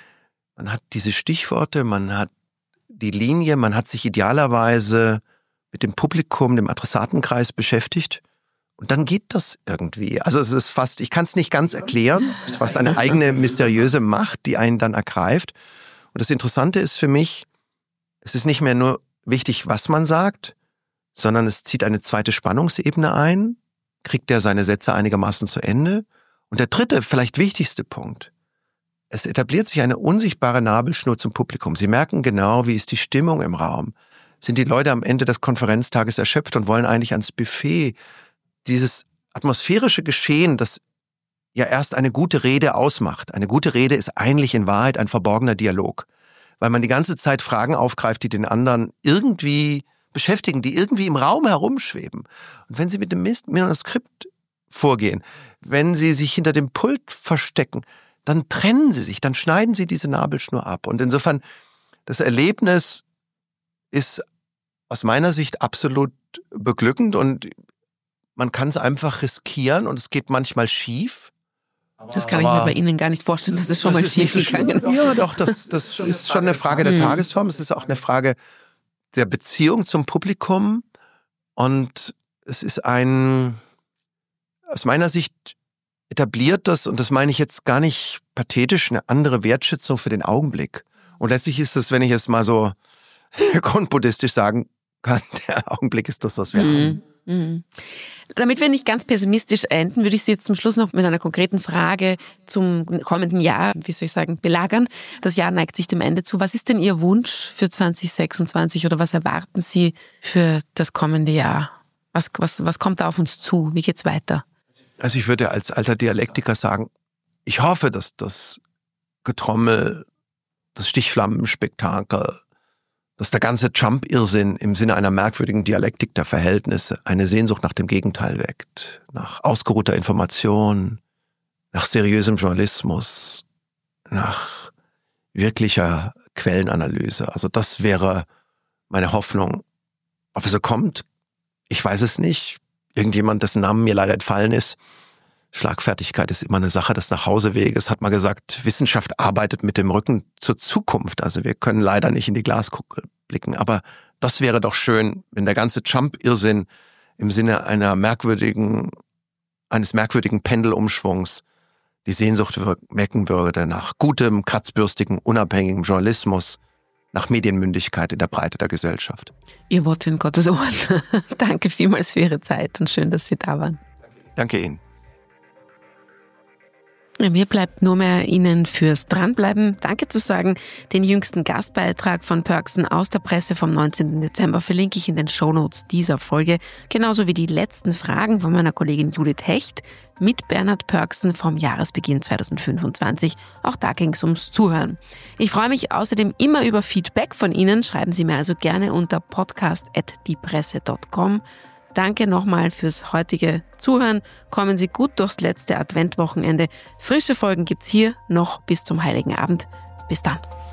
Man hat diese Stichworte, man hat die Linie, man hat sich idealerweise mit dem Publikum, dem Adressatenkreis beschäftigt und dann geht das irgendwie. Also es ist fast, ich kann es nicht ganz erklären, es ist fast eine eigene mysteriöse Macht, die einen dann ergreift. Und das Interessante ist für mich, es ist nicht mehr nur wichtig, was man sagt, sondern es zieht eine zweite Spannungsebene ein, kriegt er seine Sätze einigermaßen zu Ende. Und der dritte, vielleicht wichtigste Punkt, es etabliert sich eine unsichtbare Nabelschnur zum Publikum. Sie merken genau, wie ist die Stimmung im Raum. Sind die Leute am Ende des Konferenztages erschöpft und wollen eigentlich ans Buffet? Dieses atmosphärische Geschehen, das ja erst eine gute Rede ausmacht. Eine gute Rede ist eigentlich in Wahrheit ein verborgener Dialog, weil man die ganze Zeit Fragen aufgreift, die den anderen irgendwie beschäftigen, die irgendwie im Raum herumschweben. Und wenn Sie mit dem Manuskript vorgehen, wenn Sie sich hinter dem Pult verstecken, dann trennen Sie sich, dann schneiden Sie diese Nabelschnur ab. Und insofern, das Erlebnis ist aus meiner Sicht absolut beglückend und man kann es einfach riskieren und es geht manchmal schief. Das kann ich mir bei Ihnen gar nicht vorstellen, dass es schon mal schief gegangen ist. Ja, doch, das, das ist schon eine Frage der mhm. Tagesform. Es ist auch eine Frage der Beziehung zum Publikum und es ist ein, aus meiner Sicht, etabliert das, und das meine ich jetzt gar nicht pathetisch, eine andere Wertschätzung für den Augenblick. Und letztlich ist es, wenn ich es mal so grundbuddhistisch sagen kann, der Augenblick ist das, was wir mhm. haben. Mhm. Damit wir nicht ganz pessimistisch enden, würde ich Sie jetzt zum Schluss noch mit einer konkreten Frage zum kommenden Jahr, wie soll ich sagen, belagern. Das Jahr neigt sich dem Ende zu. Was ist denn Ihr Wunsch für zwanzig sechsundzwanzig oder was erwarten Sie für das kommende Jahr? Was, was, was kommt da auf uns zu? Wie geht's weiter? Also ich würde als alter Dialektiker sagen, ich hoffe, dass das Getrommel, das Stichflammenspektakel, dass der ganze Trump-Irrsinn im Sinne einer merkwürdigen Dialektik der Verhältnisse eine Sehnsucht nach dem Gegenteil weckt, nach ausgeruhter Information, nach seriösem Journalismus, nach wirklicher Quellenanalyse. Also das wäre meine Hoffnung. Ob es so kommt, ich weiß es nicht. Irgendjemand, dessen Namen mir leider entfallen ist. Schlagfertigkeit ist immer eine Sache des Nachhauseweges, hat mal gesagt, Wissenschaft arbeitet mit dem Rücken zur Zukunft. Also wir können leider nicht in die Glaskugel blicken. Aber das wäre doch schön, wenn der ganze Trump-Irrsinn im Sinne einer merkwürdigen, eines merkwürdigen Pendelumschwungs die Sehnsucht wecken würde nach gutem, kratzbürstigen, unabhängigem Journalismus, nach Medienmündigkeit in der Breite der Gesellschaft. Ihr Wort in Gottes Ohren. Danke vielmals für Ihre Zeit und schön, dass Sie da waren. Danke Ihnen. Mir bleibt nur mehr Ihnen fürs Dranbleiben Danke zu sagen. Den jüngsten Gastbeitrag von Pörksen aus der Presse vom neunzehnten Dezember verlinke ich in den Shownotes dieser Folge, genauso wie die letzten Fragen von meiner Kollegin Judith Hecht mit Bernhard Pörksen vom Jahresbeginn zweitausendfünfundzwanzig. Auch da ging es ums Zuhören. Ich freue mich außerdem immer über Feedback von Ihnen. Schreiben Sie mir also gerne unter podcast at diepresse punkt com. Danke nochmal fürs heutige Zuhören. Kommen Sie gut durchs letzte Adventwochenende. Frische Folgen gibt's hier noch bis zum Heiligen Abend. Bis dann.